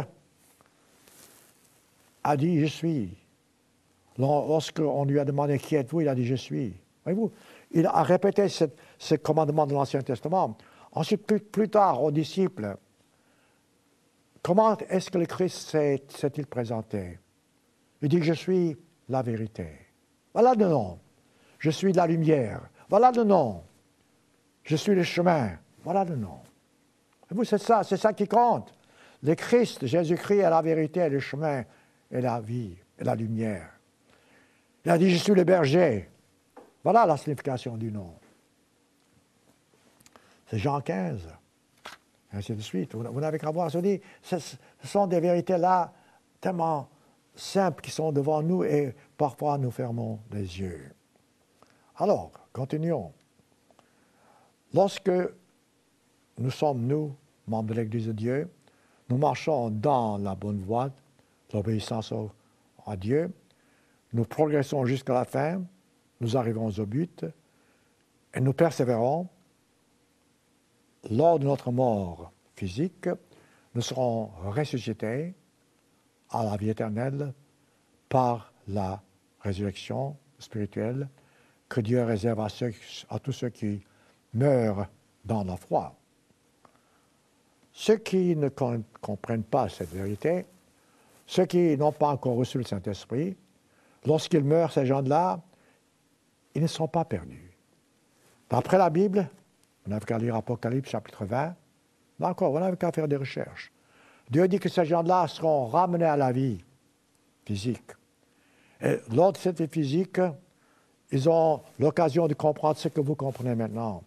a dit je suis. Lorsqu'on lui a demandé qui êtes-vous, il a dit je suis. Voyez-vous? Il a répété ce commandement de l'Ancien Testament. Ensuite, plus tard, aux disciples, comment est-ce que le Christ s'est-il présenté? Il dit je suis la vérité. Voilà le nom. Je suis la lumière. Voilà le nom. Je suis le chemin. Voilà le nom. Vous, c'est ça qui compte. Le Christ, Jésus-Christ est la vérité, est le chemin, est la vie, est la lumière. Il a dit, je suis le berger. Voilà la signification du nom. C'est Jean 15. Et ainsi de suite. Vous n'avez qu'à voir. Ce sont des vérités là, tellement simples qui sont devant nous et parfois nous fermons les yeux. Alors, continuons. Lorsque nous sommes, nous, membres de l'Église de Dieu, nous marchons dans la bonne voie, l'obéissance à Dieu, nous progressons jusqu'à la fin, nous arrivons au but, et nous persévérons. Lors de notre mort physique, nous serons ressuscités à la vie éternelle par la résurrection spirituelle que Dieu réserve à tous ceux qui meurent dans la foi. Ceux qui ne comprennent pas cette vérité, ceux qui n'ont pas encore reçu le Saint-Esprit, lorsqu'ils meurent, ces gens-là, ils ne sont pas perdus. D'après la Bible, on n'a qu'à lire Apocalypse chapitre 20, là encore, on n'a qu'à faire des recherches. Dieu dit que ces gens-là seront ramenés à la vie physique. Et lors de cette vie physique, ils ont l'occasion de comprendre ce que vous comprenez maintenant.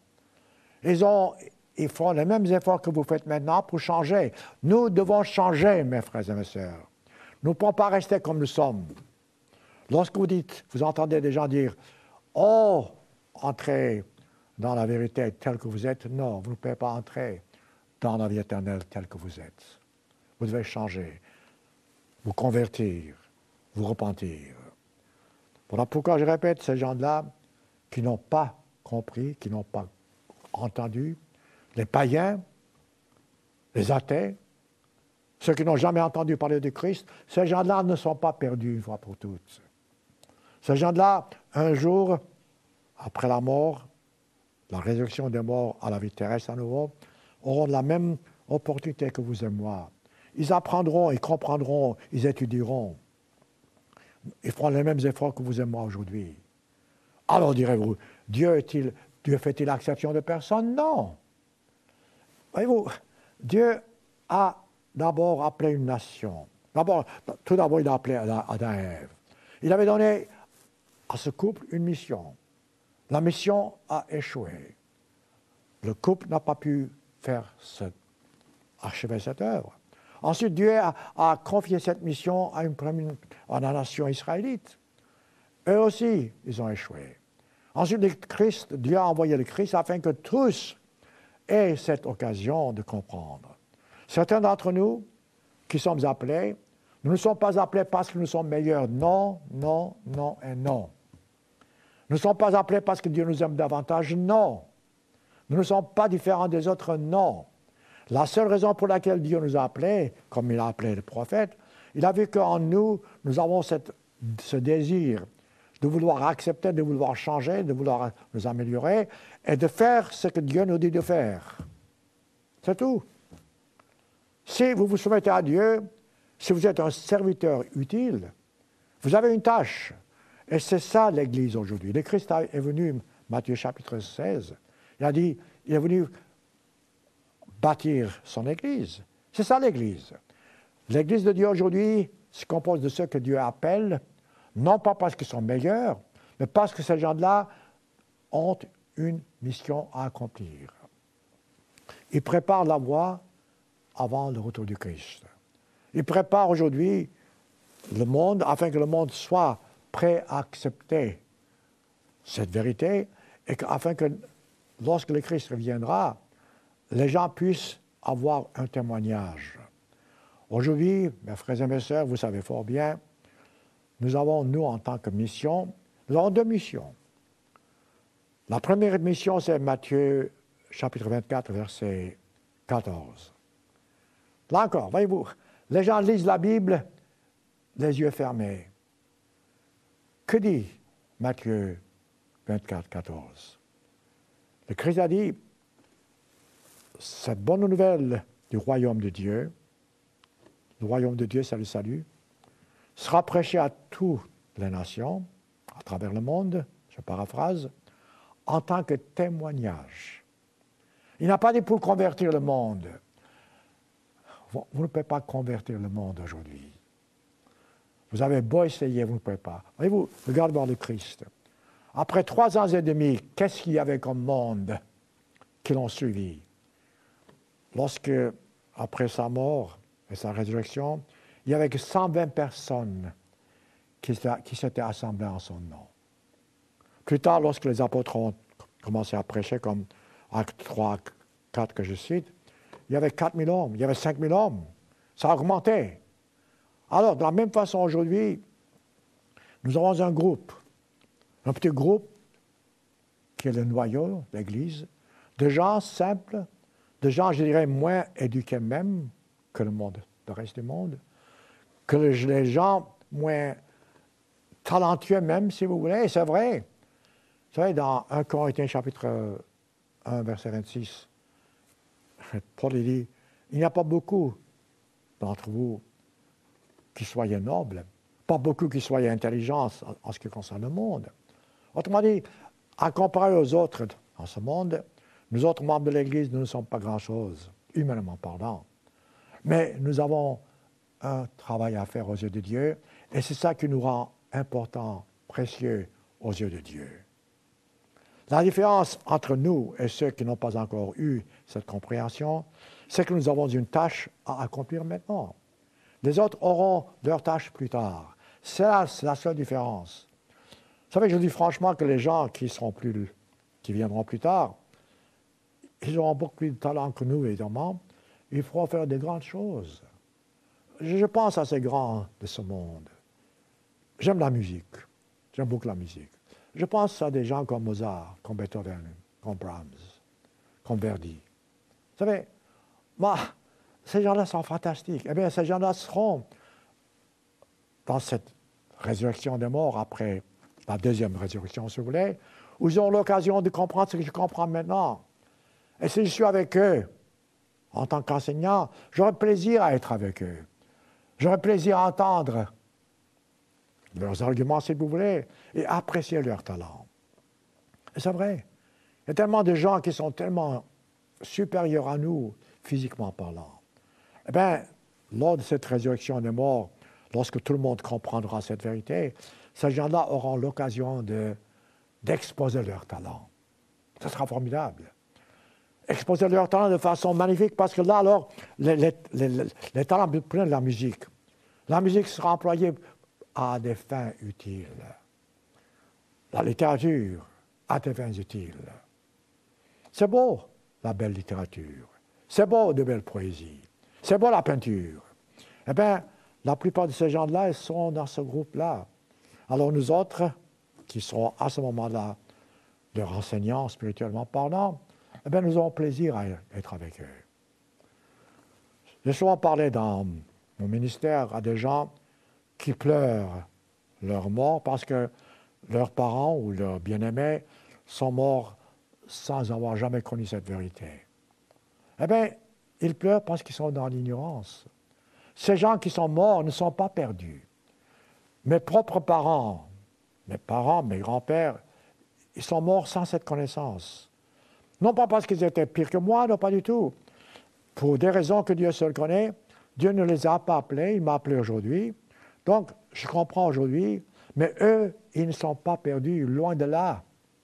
Ils font les mêmes efforts que vous faites maintenant pour changer. Nous devons changer, mes frères et mes sœurs. Nous ne pouvons pas rester comme nous sommes. Lorsque vous entendez des gens dire « Oh, entrez dans la vérité telle que vous êtes », non, vous ne pouvez pas entrer dans la vie éternelle telle que vous êtes. Vous devez changer, vous convertir, vous repentir. Voilà pourquoi je répète, ces gens-là qui n'ont pas compris, qui n'ont pas entendu, les païens, les athées, ceux qui n'ont jamais entendu parler de Christ, ces gens-là ne sont pas perdus une fois pour toutes. Ces gens-là, un jour, après la mort, la résurrection des morts à la vie terrestre à nouveau, auront la même opportunité que vous et moi. Ils apprendront, ils comprendront, ils étudieront. Ils feront les mêmes efforts que vous et moi aujourd'hui. Alors direz-vous, Dieu fait-il exception de personne? Non. Voyez-vous, Dieu a d'abord appelé une nation. Tout d'abord, il a appelé Adam et Ève. Il avait donné à ce couple une mission. La mission a échoué. Le couple n'a pas pu achever cette œuvre. Ensuite, Dieu a confié cette mission à la nation israélite. Eux aussi, ils ont échoué. Ensuite, Dieu a envoyé le Christ afin que tous aient cette occasion de comprendre. Certains d'entre nous qui sommes appelés, nous ne sommes pas appelés parce que nous sommes meilleurs. Non, non, non et non. Nous ne sommes pas appelés parce que Dieu nous aime davantage. Non. Nous ne sommes pas différents des autres. Non. La seule raison pour laquelle Dieu nous a appelés, comme il a appelé le prophète, il a vu qu'en nous, nous avons ce désir de vouloir accepter, de vouloir changer, de vouloir nous améliorer et de faire ce que Dieu nous dit de faire. C'est tout. Si vous vous soumettez à Dieu, si vous êtes un serviteur utile, vous avez une tâche. Et c'est ça l'Église aujourd'hui. Le Christ est venu, Matthieu chapitre 16, il a dit, il est venu bâtir son Église. C'est ça l'Église. L'Église de Dieu aujourd'hui se compose de ceux que Dieu appelle, non pas parce qu'ils sont meilleurs, mais parce que ces gens-là ont une mission à accomplir. Ils préparent la voie avant le retour du Christ. Ils préparent aujourd'hui le monde afin que le monde soit prêt à accepter cette vérité et afin que lorsque le Christ reviendra, les gens puissent avoir un témoignage. Aujourd'hui, mes frères et mes sœurs, vous savez fort bien, nous avons, nous, en tant que mission, nous avons deux missions. La première mission, c'est Matthieu, chapitre 24, verset 14. Là encore, voyez-vous, les gens lisent la Bible, les yeux fermés. Que dit Matthieu 24, 14? Le Christ a dit, cette bonne nouvelle du royaume de Dieu, le royaume de Dieu, c'est le salut, sera prêché à toutes les nations, à travers le monde, je paraphrase, en tant que témoignage. Il n'a pas dit pour convertir le monde. Vous ne pouvez pas convertir le monde aujourd'hui. Vous avez beau essayer, vous ne pouvez pas. Voyez-vous, regardez voir le Christ. Après 3 ans et demi, qu'est-ce qu'il y avait comme monde qui l'ont suivi? Lorsque, après sa mort et sa résurrection, il y avait que 120 personnes qui s'étaient assemblées en son nom. Plus tard, lorsque les apôtres ont commencé à prêcher, comme Actes 3, 4 que je cite, il y avait 4 000 hommes, il y avait 5 000 hommes. Ça a augmenté. Alors, de la même façon, aujourd'hui, nous avons un groupe, un petit groupe, qui est le noyau, l'Église, de gens simples, de gens, je dirais, moins éduqués même que le reste du monde, que les gens moins talentueux même, si vous voulez, et c'est vrai. Vous savez, dans 1 Corinthiens chapitre 1, verset 26, Paul dit, il n'y a pas beaucoup d'entre vous qui soyez nobles, pas beaucoup qui soyez intelligents en ce qui concerne le monde. Autrement dit, à comparer aux autres dans ce monde, nous autres membres de l'Église, nous ne sommes pas grand-chose, humainement parlant. Mais nous avons un travail à faire aux yeux de Dieu, et c'est ça qui nous rend importants, précieux aux yeux de Dieu. La différence entre nous et ceux qui n'ont pas encore eu cette compréhension, c'est que nous avons une tâche à accomplir maintenant. Les autres auront leur tâche plus tard. C'est la seule différence. Vous savez, je dis franchement que les gens qui viendront plus tard, ils auront beaucoup plus de talent que nous, évidemment. Ils pourront faire de grandes choses. Je pense à ces grands de ce monde. J'aime la musique. J'aime beaucoup la musique. Je pense à des gens comme Mozart, comme Beethoven, comme Brahms, comme Verdi. Vous savez, ces gens-là sont fantastiques. Eh bien, ces gens-là seront dans cette résurrection des morts, après la deuxième résurrection, si vous voulez, où ils auront l'occasion de comprendre ce que je comprends maintenant. Et si je suis avec eux, en tant qu'enseignant, j'aurai plaisir à être avec eux. J'aurai plaisir à entendre leurs arguments, si vous voulez, et apprécier leur talent. Et c'est vrai. Il y a tellement de gens qui sont tellement supérieurs à nous, physiquement parlant. Eh bien, lors de cette résurrection des morts, lorsque tout le monde comprendra cette vérité, ces gens-là auront l'occasion d'exposer leur talent. Ce sera formidable. Exposer leur talent de façon magnifique, parce que là, alors, les talents prennent la musique. La musique sera employée à des fins utiles. La littérature a des fins utiles. C'est beau, la belle littérature. C'est beau, de belles poésies. C'est beau, la peinture. Eh bien, la plupart de ces gens-là, ils sont dans ce groupe-là. Alors nous autres, qui serons à ce moment-là leurs enseignants, spirituellement parlant, eh bien, nous aurons plaisir à être avec eux. J'ai souvent parlé dans mon ministère à des gens qui pleurent leur mort parce que leurs parents ou leurs bien-aimés sont morts sans avoir jamais connu cette vérité. Eh bien, ils pleurent parce qu'ils sont dans l'ignorance. Ces gens qui sont morts ne sont pas perdus. Mes propres parents, mes grands-pères, ils sont morts sans cette connaissance. Non pas parce qu'ils étaient pires que moi, non pas du tout. Pour des raisons que Dieu seul connaît, Dieu ne les a pas appelés, il m'a appelé aujourd'hui. Donc, je comprends aujourd'hui, mais eux, ils ne sont pas perdus, loin de là.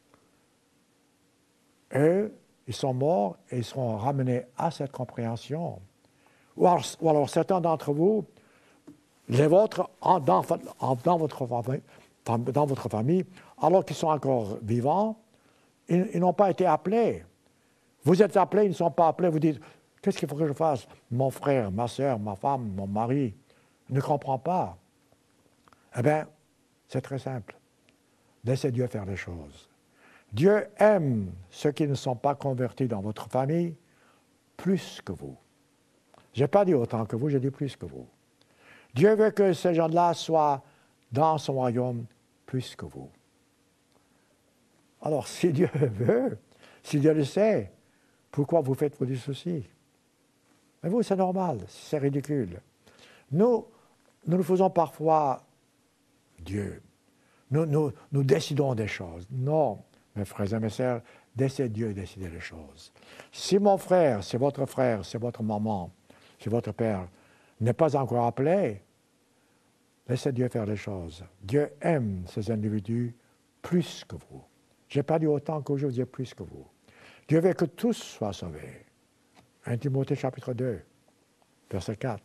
Eux, ils sont morts et ils seront ramenés à cette compréhension. Ou alors certains d'entre vous, les vôtres, dans votre famille, alors qu'ils sont encore vivants, ils n'ont pas été appelés. Vous êtes appelés, ils ne sont pas appelés. Vous dites, qu'est-ce qu'il faut que je fasse? Mon frère, ma soeur, ma femme, mon mari ne comprend pas. Eh bien, c'est très simple. Laissez Dieu faire les choses. Dieu aime ceux qui ne sont pas convertis dans votre famille plus que vous. Je n'ai pas dit autant que vous, j'ai dit plus que vous. Dieu veut que ces gens-là soient dans son royaume plus que vous. Alors, si Dieu veut, si Dieu le sait, pourquoi vous faites-vous des soucis? Mais vous, c'est normal, c'est ridicule. Nous faisons parfois Dieu. Nous décidons des choses. Non, mes frères et mes sœurs, laissez Dieu décider les choses. Si mon frère, c'est votre maman, c'est votre père, n'est pas encore appelé, laissez Dieu faire les choses. Dieu aime ces individus plus que vous. Je n'ai pas dit autant qu'aujourd'hui, je dis plus que vous. Dieu veut que tous soient sauvés. 1 Timothée chapitre 2, verset 4.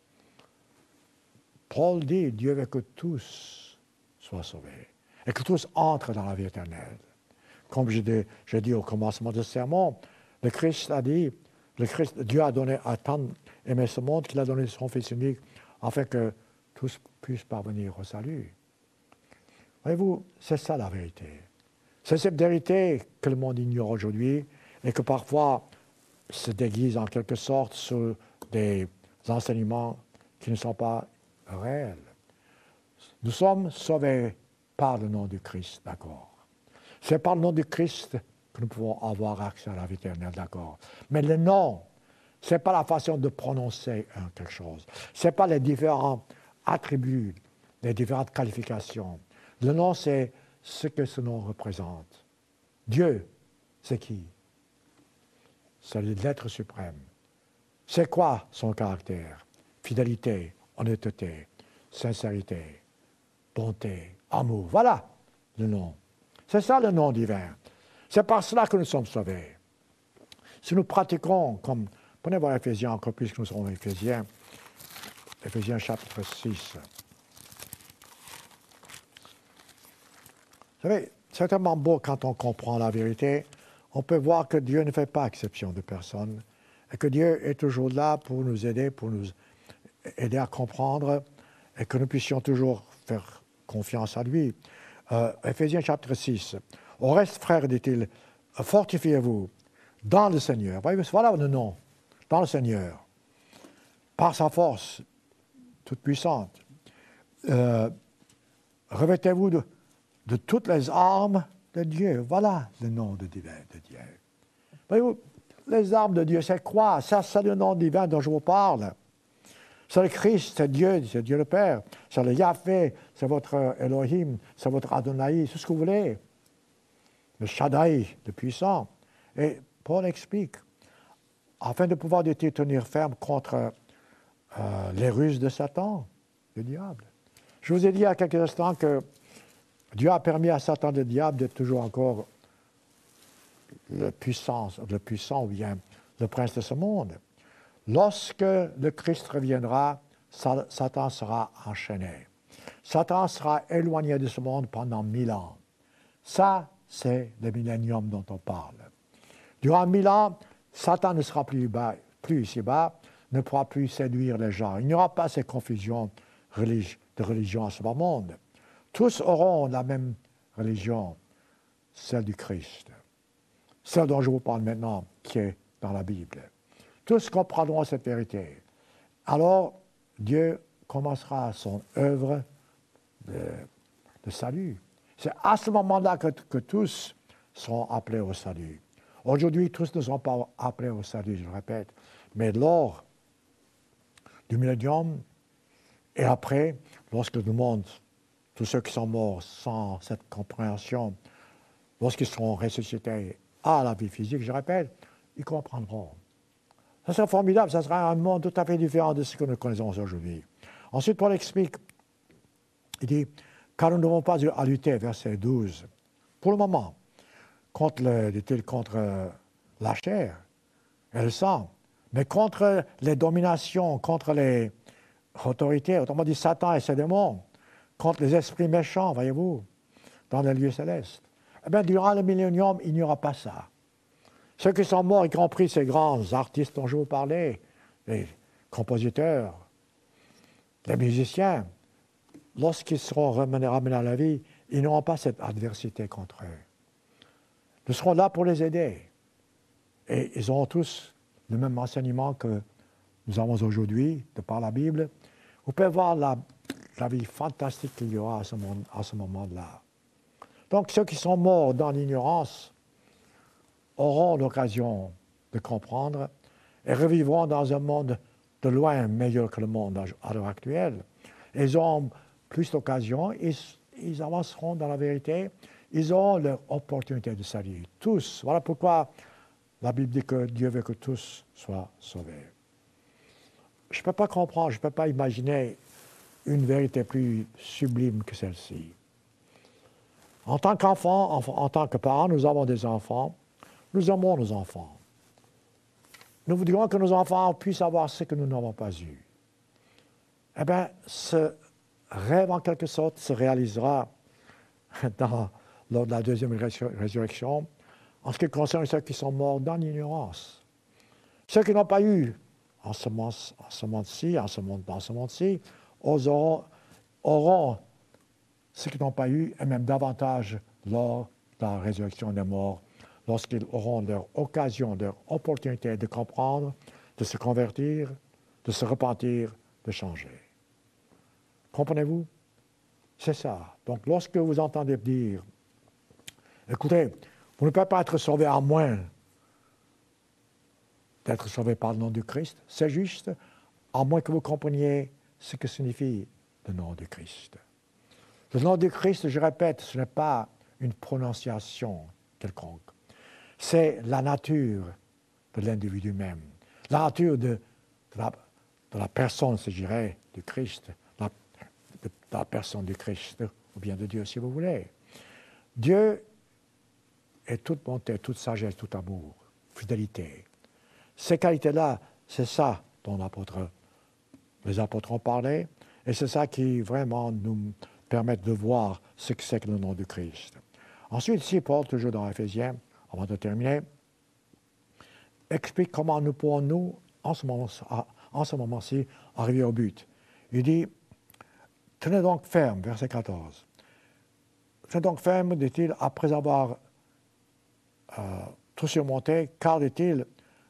Paul dit, Dieu veut que tous soient sauvés et que tous entrent dans la vie éternelle. Comme je dis au commencement de ce sermon, le Christ a dit, Dieu a donné à tant aimer ce monde qu'il a donné son Fils unique afin que tous puissent parvenir au salut. Voyez-vous, c'est ça la vérité. C'est cette vérité que le monde ignore aujourd'hui et que parfois se déguise en quelque sorte sous des enseignements qui ne sont pas réels. Nous sommes sauvés par le nom du Christ, d'accord. C'est par le nom du Christ que nous pouvons avoir accès à la vie éternelle, d'accord. Mais le nom, ce n'est pas la façon de prononcer quelque chose. Ce n'est pas les différents attributs, les différentes qualifications. Le nom, c'est ce que ce nom représente. Dieu, c'est qui? C'est l'être suprême. C'est quoi son caractère? Fidélité, honnêteté, sincérité, bonté, amour. Voilà le nom. C'est ça le nom divin. C'est par cela que nous sommes sauvés. Si nous pratiquons comme... Prenez voir Éphésiens encore plus que nous sommes Éphésiens. Éphésiens chapitre 6. Vous savez, c'est tellement beau quand on comprend la vérité. On peut voir que Dieu ne fait pas exception de personne et que Dieu est toujours là pour nous aider à comprendre et que nous puissions toujours faire confiance à lui. Éphésiens chapitre 6. Au reste, frères, dit-il, fortifiez-vous dans le Seigneur. Voilà le nom, dans le Seigneur, par sa force toute puissante. Revêtez-vous de toutes les armes de Dieu. Voilà le nom divin de Dieu. Voyez-vous, les armes de Dieu, c'est quoi? Ça, c'est le nom divin dont je vous parle. C'est le Christ, c'est Dieu le Père. C'est le Yahvé, c'est votre Elohim, c'est votre Adonai, c'est ce que vous voulez. Le Shaddai, le puissant. Et Paul explique, afin de pouvoir tenir ferme contre les ruses de Satan, le diable. Je vous ai dit il y a quelques instants que Dieu a permis à Satan, le diable, d'être toujours encore le puissant ou bien le prince de ce monde. Lorsque le Christ reviendra, Satan sera enchaîné. Satan sera éloigné de ce monde pendant 1000 ans. Ça, c'est le millénium dont on parle. Durant 1000 ans, Satan ne sera plus ici-bas, ne pourra plus séduire les gens. Il n'y aura pas ces confusions de religion à ce monde. Tous auront la même religion, celle du Christ. Celle dont je vous parle maintenant, qui est dans la Bible. Tous comprendront cette vérité. Alors, Dieu commencera son œuvre de salut. C'est à ce moment-là que tous seront appelés au salut. Aujourd'hui, tous ne sont pas appelés au salut, je le répète. Mais lors du millénium et après, lorsque le monde, tous ceux qui sont morts sans cette compréhension, lorsqu'ils seront ressuscités à la vie physique, je répète, ils comprendront. Ça sera formidable, ça sera un monde tout à fait différent de ce que nous connaissons aujourd'hui. Ensuite, Paul explique, il dit, car nous n'avons pas à lutter, verset 12, pour le moment, contre la chair et le sang, mais contre les dominations, contre les autorités, autrement dit Satan et ses démons, contre les esprits méchants, voyez-vous, dans les lieux célestes. Eh bien, durant le millénium, il n'y aura pas ça. Ceux qui sont morts, y compris ces grands artistes dont je vous parlais, les compositeurs, les musiciens, lorsqu'ils seront ramenés à la vie, ils n'auront pas cette adversité contre eux. Nous serons là pour les aider. Et ils auront tous le même enseignement que nous avons aujourd'hui, de par la Bible. Vous pouvez voir la vie fantastique qu'il y aura à ce moment-là. Donc, ceux qui sont morts dans l'ignorance auront l'occasion de comprendre et revivront dans un monde de loin meilleur que le monde à l'heure actuelle. Ils auront plus d'occasion, ils avanceront dans la vérité, ils auront leur opportunité de salut. Tous. Voilà pourquoi la Bible dit que Dieu veut que tous soient sauvés. Je ne peux pas comprendre, je ne peux pas imaginer une vérité plus sublime que celle-ci. En tant qu'enfants, en tant que parents, nous avons des enfants, nous aimons nos enfants. Nous voudrions que nos enfants puissent avoir ce que nous n'avons pas eu. Eh bien, ce rêve, en quelque sorte, se réalisera lors de la deuxième résurrection en ce qui concerne ceux qui sont morts dans l'ignorance. Ceux qui n'ont pas eu en ce monde-ci, dans ce monde-ci, auront ce qu'ils n'ont pas eu, et même davantage lors de la résurrection des morts, lorsqu'ils auront leur occasion, leur opportunité de comprendre, de se convertir, de se repentir, de changer. Comprenez-vous? C'est ça. Donc, lorsque vous entendez dire, écoutez, vous ne pouvez pas être sauvé à moins d'être sauvé par le nom du Christ, c'est juste, à moins que vous compreniez ce que signifie le nom du Christ. Le nom du Christ, je répète, ce n'est pas une prononciation quelconque. C'est la nature de l'individu même, la nature de la personne, je dirais, du Christ, de la personne du Christ, ou bien de Dieu, si vous voulez. Dieu est toute bonté, toute sagesse, tout amour, fidélité. Ces qualités-là, c'est ça dont les apôtres ont parlé, et c'est ça qui vraiment nous permet de voir ce que c'est que le nom du Christ. Ensuite, ici, Paul, toujours dans Éphésiens, avant de terminer, explique comment nous pourrons, nous, en ce moment-ci, arriver au but. Il dit, tenez donc ferme, verset 14. Tenez donc ferme, dit-il, après avoir tout surmonté, car, dit-il,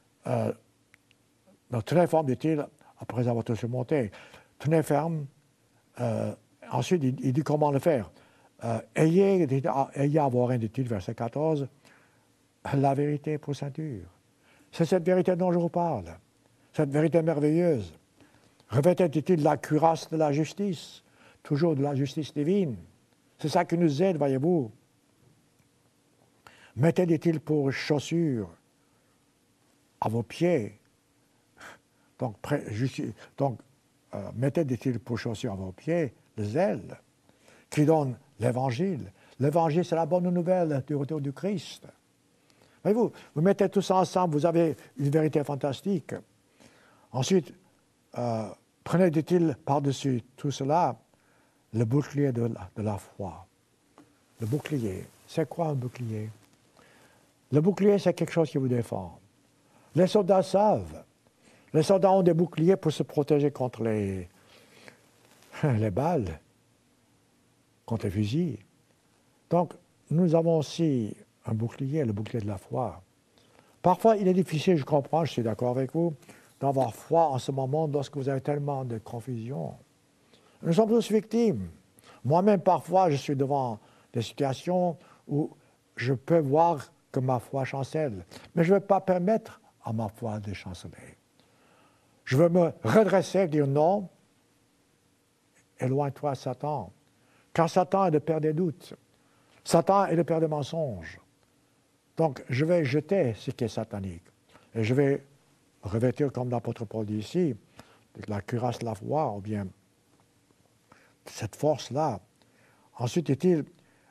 tenez ferme, dit-il, après avoir tout surmonté. Tenez ferme. Ensuite, il dit comment le faire. Ayez à voir, dit-il, verset 14, la vérité pour ceinture. C'est cette vérité dont je vous parle, cette vérité merveilleuse. Revêtez, dit-il, la cuirasse de la justice, toujours de la justice divine. C'est ça qui nous aide, voyez-vous. Mettez, dit-il, pour chaussures à vos pieds. Donc, mettez, dit-il, pour chaussures à vos pieds, le zèle qui donne l'Évangile. L'Évangile, c'est la bonne nouvelle du retour du Christ. Voyez-vous, vous mettez tout ça ensemble, vous avez une vérité fantastique. Ensuite, prenez, dit-il, par-dessus tout cela, le bouclier de la foi. Le bouclier. C'est quoi un bouclier? Le bouclier, c'est quelque chose qui vous défend. Les soldats savent. Les soldats ont des boucliers pour se protéger contre les balles, contre les fusils. Donc, nous avons aussi un bouclier, le bouclier de la foi. Parfois, il est difficile, je comprends, je suis d'accord avec vous, d'avoir foi en ce moment lorsque vous avez tellement de confusion. Nous sommes tous victimes. Moi-même, parfois, je suis devant des situations où je peux voir que ma foi chancelle, mais je ne vais pas permettre à ma foi de chanceler. Je veux me redresser et dire non, éloigne-toi, Satan. Car Satan est le père des doutes. Satan est le père des mensonges. Donc, je vais jeter ce qui est satanique. Et je vais revêtir, comme l'apôtre Paul dit ici, la cuirasse de la foi, ou bien cette force-là. Ensuite, dit-il,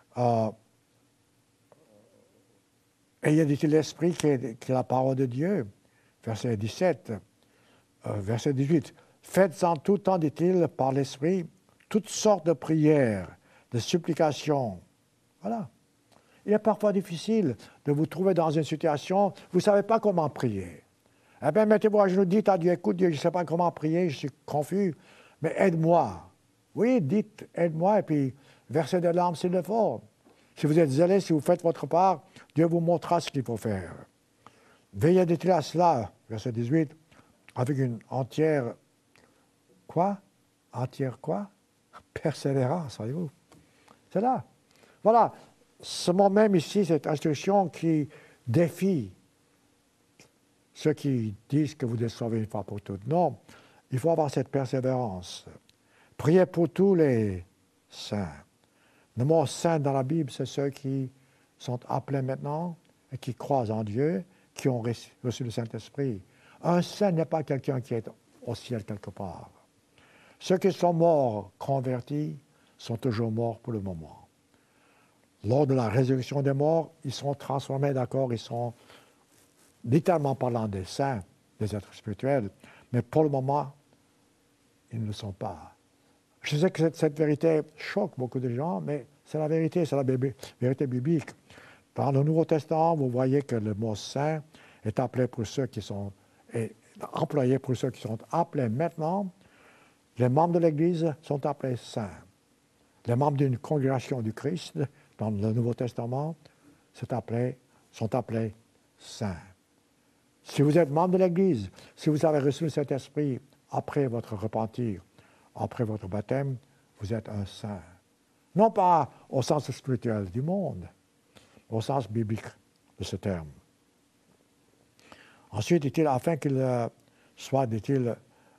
ayez, dit-il, l'esprit qui est la parole de Dieu. Verset 17. Verset 18. Faites en tout temps, dit-il, par l'esprit, toutes sortes de prières, de supplications Voilà. Il est parfois difficile de vous trouver dans une situation, vous ne savez pas comment prier. Eh bien, mettez-vous à genoux, dites à Dieu, écoute Dieu, je ne sais pas comment prier, je suis confus, mais aide-moi. Oui, dites, aide-moi, et puis versez des larmes s'il le faut. Si vous êtes zélé, si vous faites votre part, Dieu vous montrera ce qu'il faut faire. Veillez dit-il à cela, verset 18, avec une entière, quoi? Entière quoi? Persévérance, voyez-vous. C'est là. Voilà, ce mot même ici, cette instruction qui défie ceux qui disent que vous êtes sauvés une fois pour toutes. Non, il faut avoir cette persévérance. Priez pour tous les saints. Le mot saint dans la Bible, c'est ceux qui sont appelés maintenant et qui croient en Dieu, qui ont reçu le Saint-Esprit. Un saint n'est pas quelqu'un qui est au ciel quelque part. Ceux qui sont morts, convertis, sont toujours morts pour le moment. Lors de la résurrection des morts, ils sont transformés, d'accord, ils sont littéralement parlant des saints, des êtres spirituels, mais pour le moment, ils ne le sont pas. Je sais que cette vérité choque beaucoup de gens, mais c'est la vérité, c'est la vérité biblique. Dans le Nouveau Testament, vous voyez que le mot saint est appelé pour ceux qui sont employé pour ceux qui sont appelés maintenant. Les membres de l'Église sont appelés saints. Les membres d'une congrégation du Christ, dans le Nouveau Testament, sont appelés saints. Si vous êtes membre de l'Église, si vous avez reçu cet esprit après votre repentir, après votre baptême, vous êtes un saint. Non pas au sens spirituel du monde, au sens biblique de ce terme. Ensuite, dit-il, afin qu'il soit, dit-il,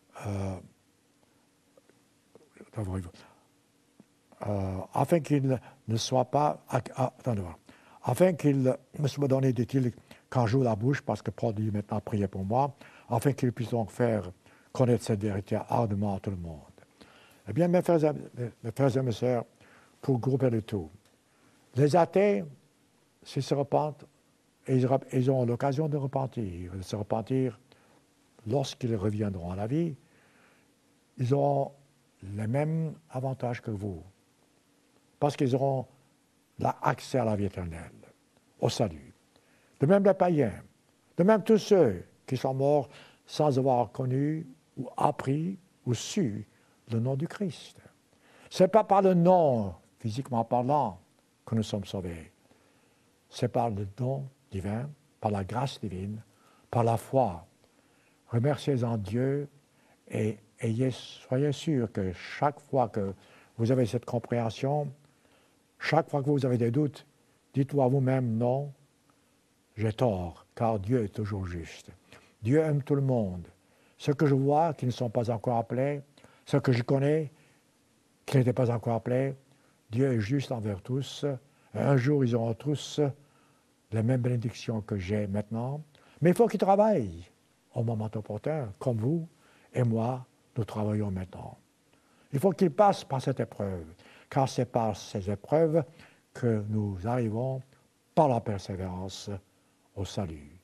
afin qu'il ne soit pas, afin qu'il me soit donné, dit-il, quand j'ouvre la bouche, parce que Paul dit maintenant, priez pour moi, afin qu'il puisse donc faire connaître cette vérité ardemment à tout le monde. Eh bien, mes frères et mes sœurs, pour grouper le tout, les athées, s'ils se repentent, ils ont l'occasion de se repentir lorsqu'ils reviendront à la vie, ils auront les mêmes avantages que vous, parce qu'ils auront accès à la vie éternelle, au salut. De même les païens, de même tous ceux qui sont morts sans avoir connu ou appris ou su le nom du Christ. Ce n'est pas par le nom, physiquement parlant, que nous sommes sauvés. C'est par le don divin, par la grâce divine, par la foi. Remerciez-en Dieu et soyez sûrs que chaque fois que vous avez cette compréhension, chaque fois que vous avez des doutes, dites-vous à vous-même, non, j'ai tort, car Dieu est toujours juste. Dieu aime tout le monde. Ceux que je vois qui ne sont pas encore appelés, ceux que je connais qui n'étaient pas encore appelés, Dieu est juste envers tous. Un jour, ils auront tous les mêmes bénédictions que j'ai maintenant. Mais il faut qu'ils travaillent au moment opportun, comme vous et moi, nous travaillons maintenant. Il faut qu'ils passent par cette épreuve, car c'est par ces épreuves que nous arrivons, par la persévérance, au salut.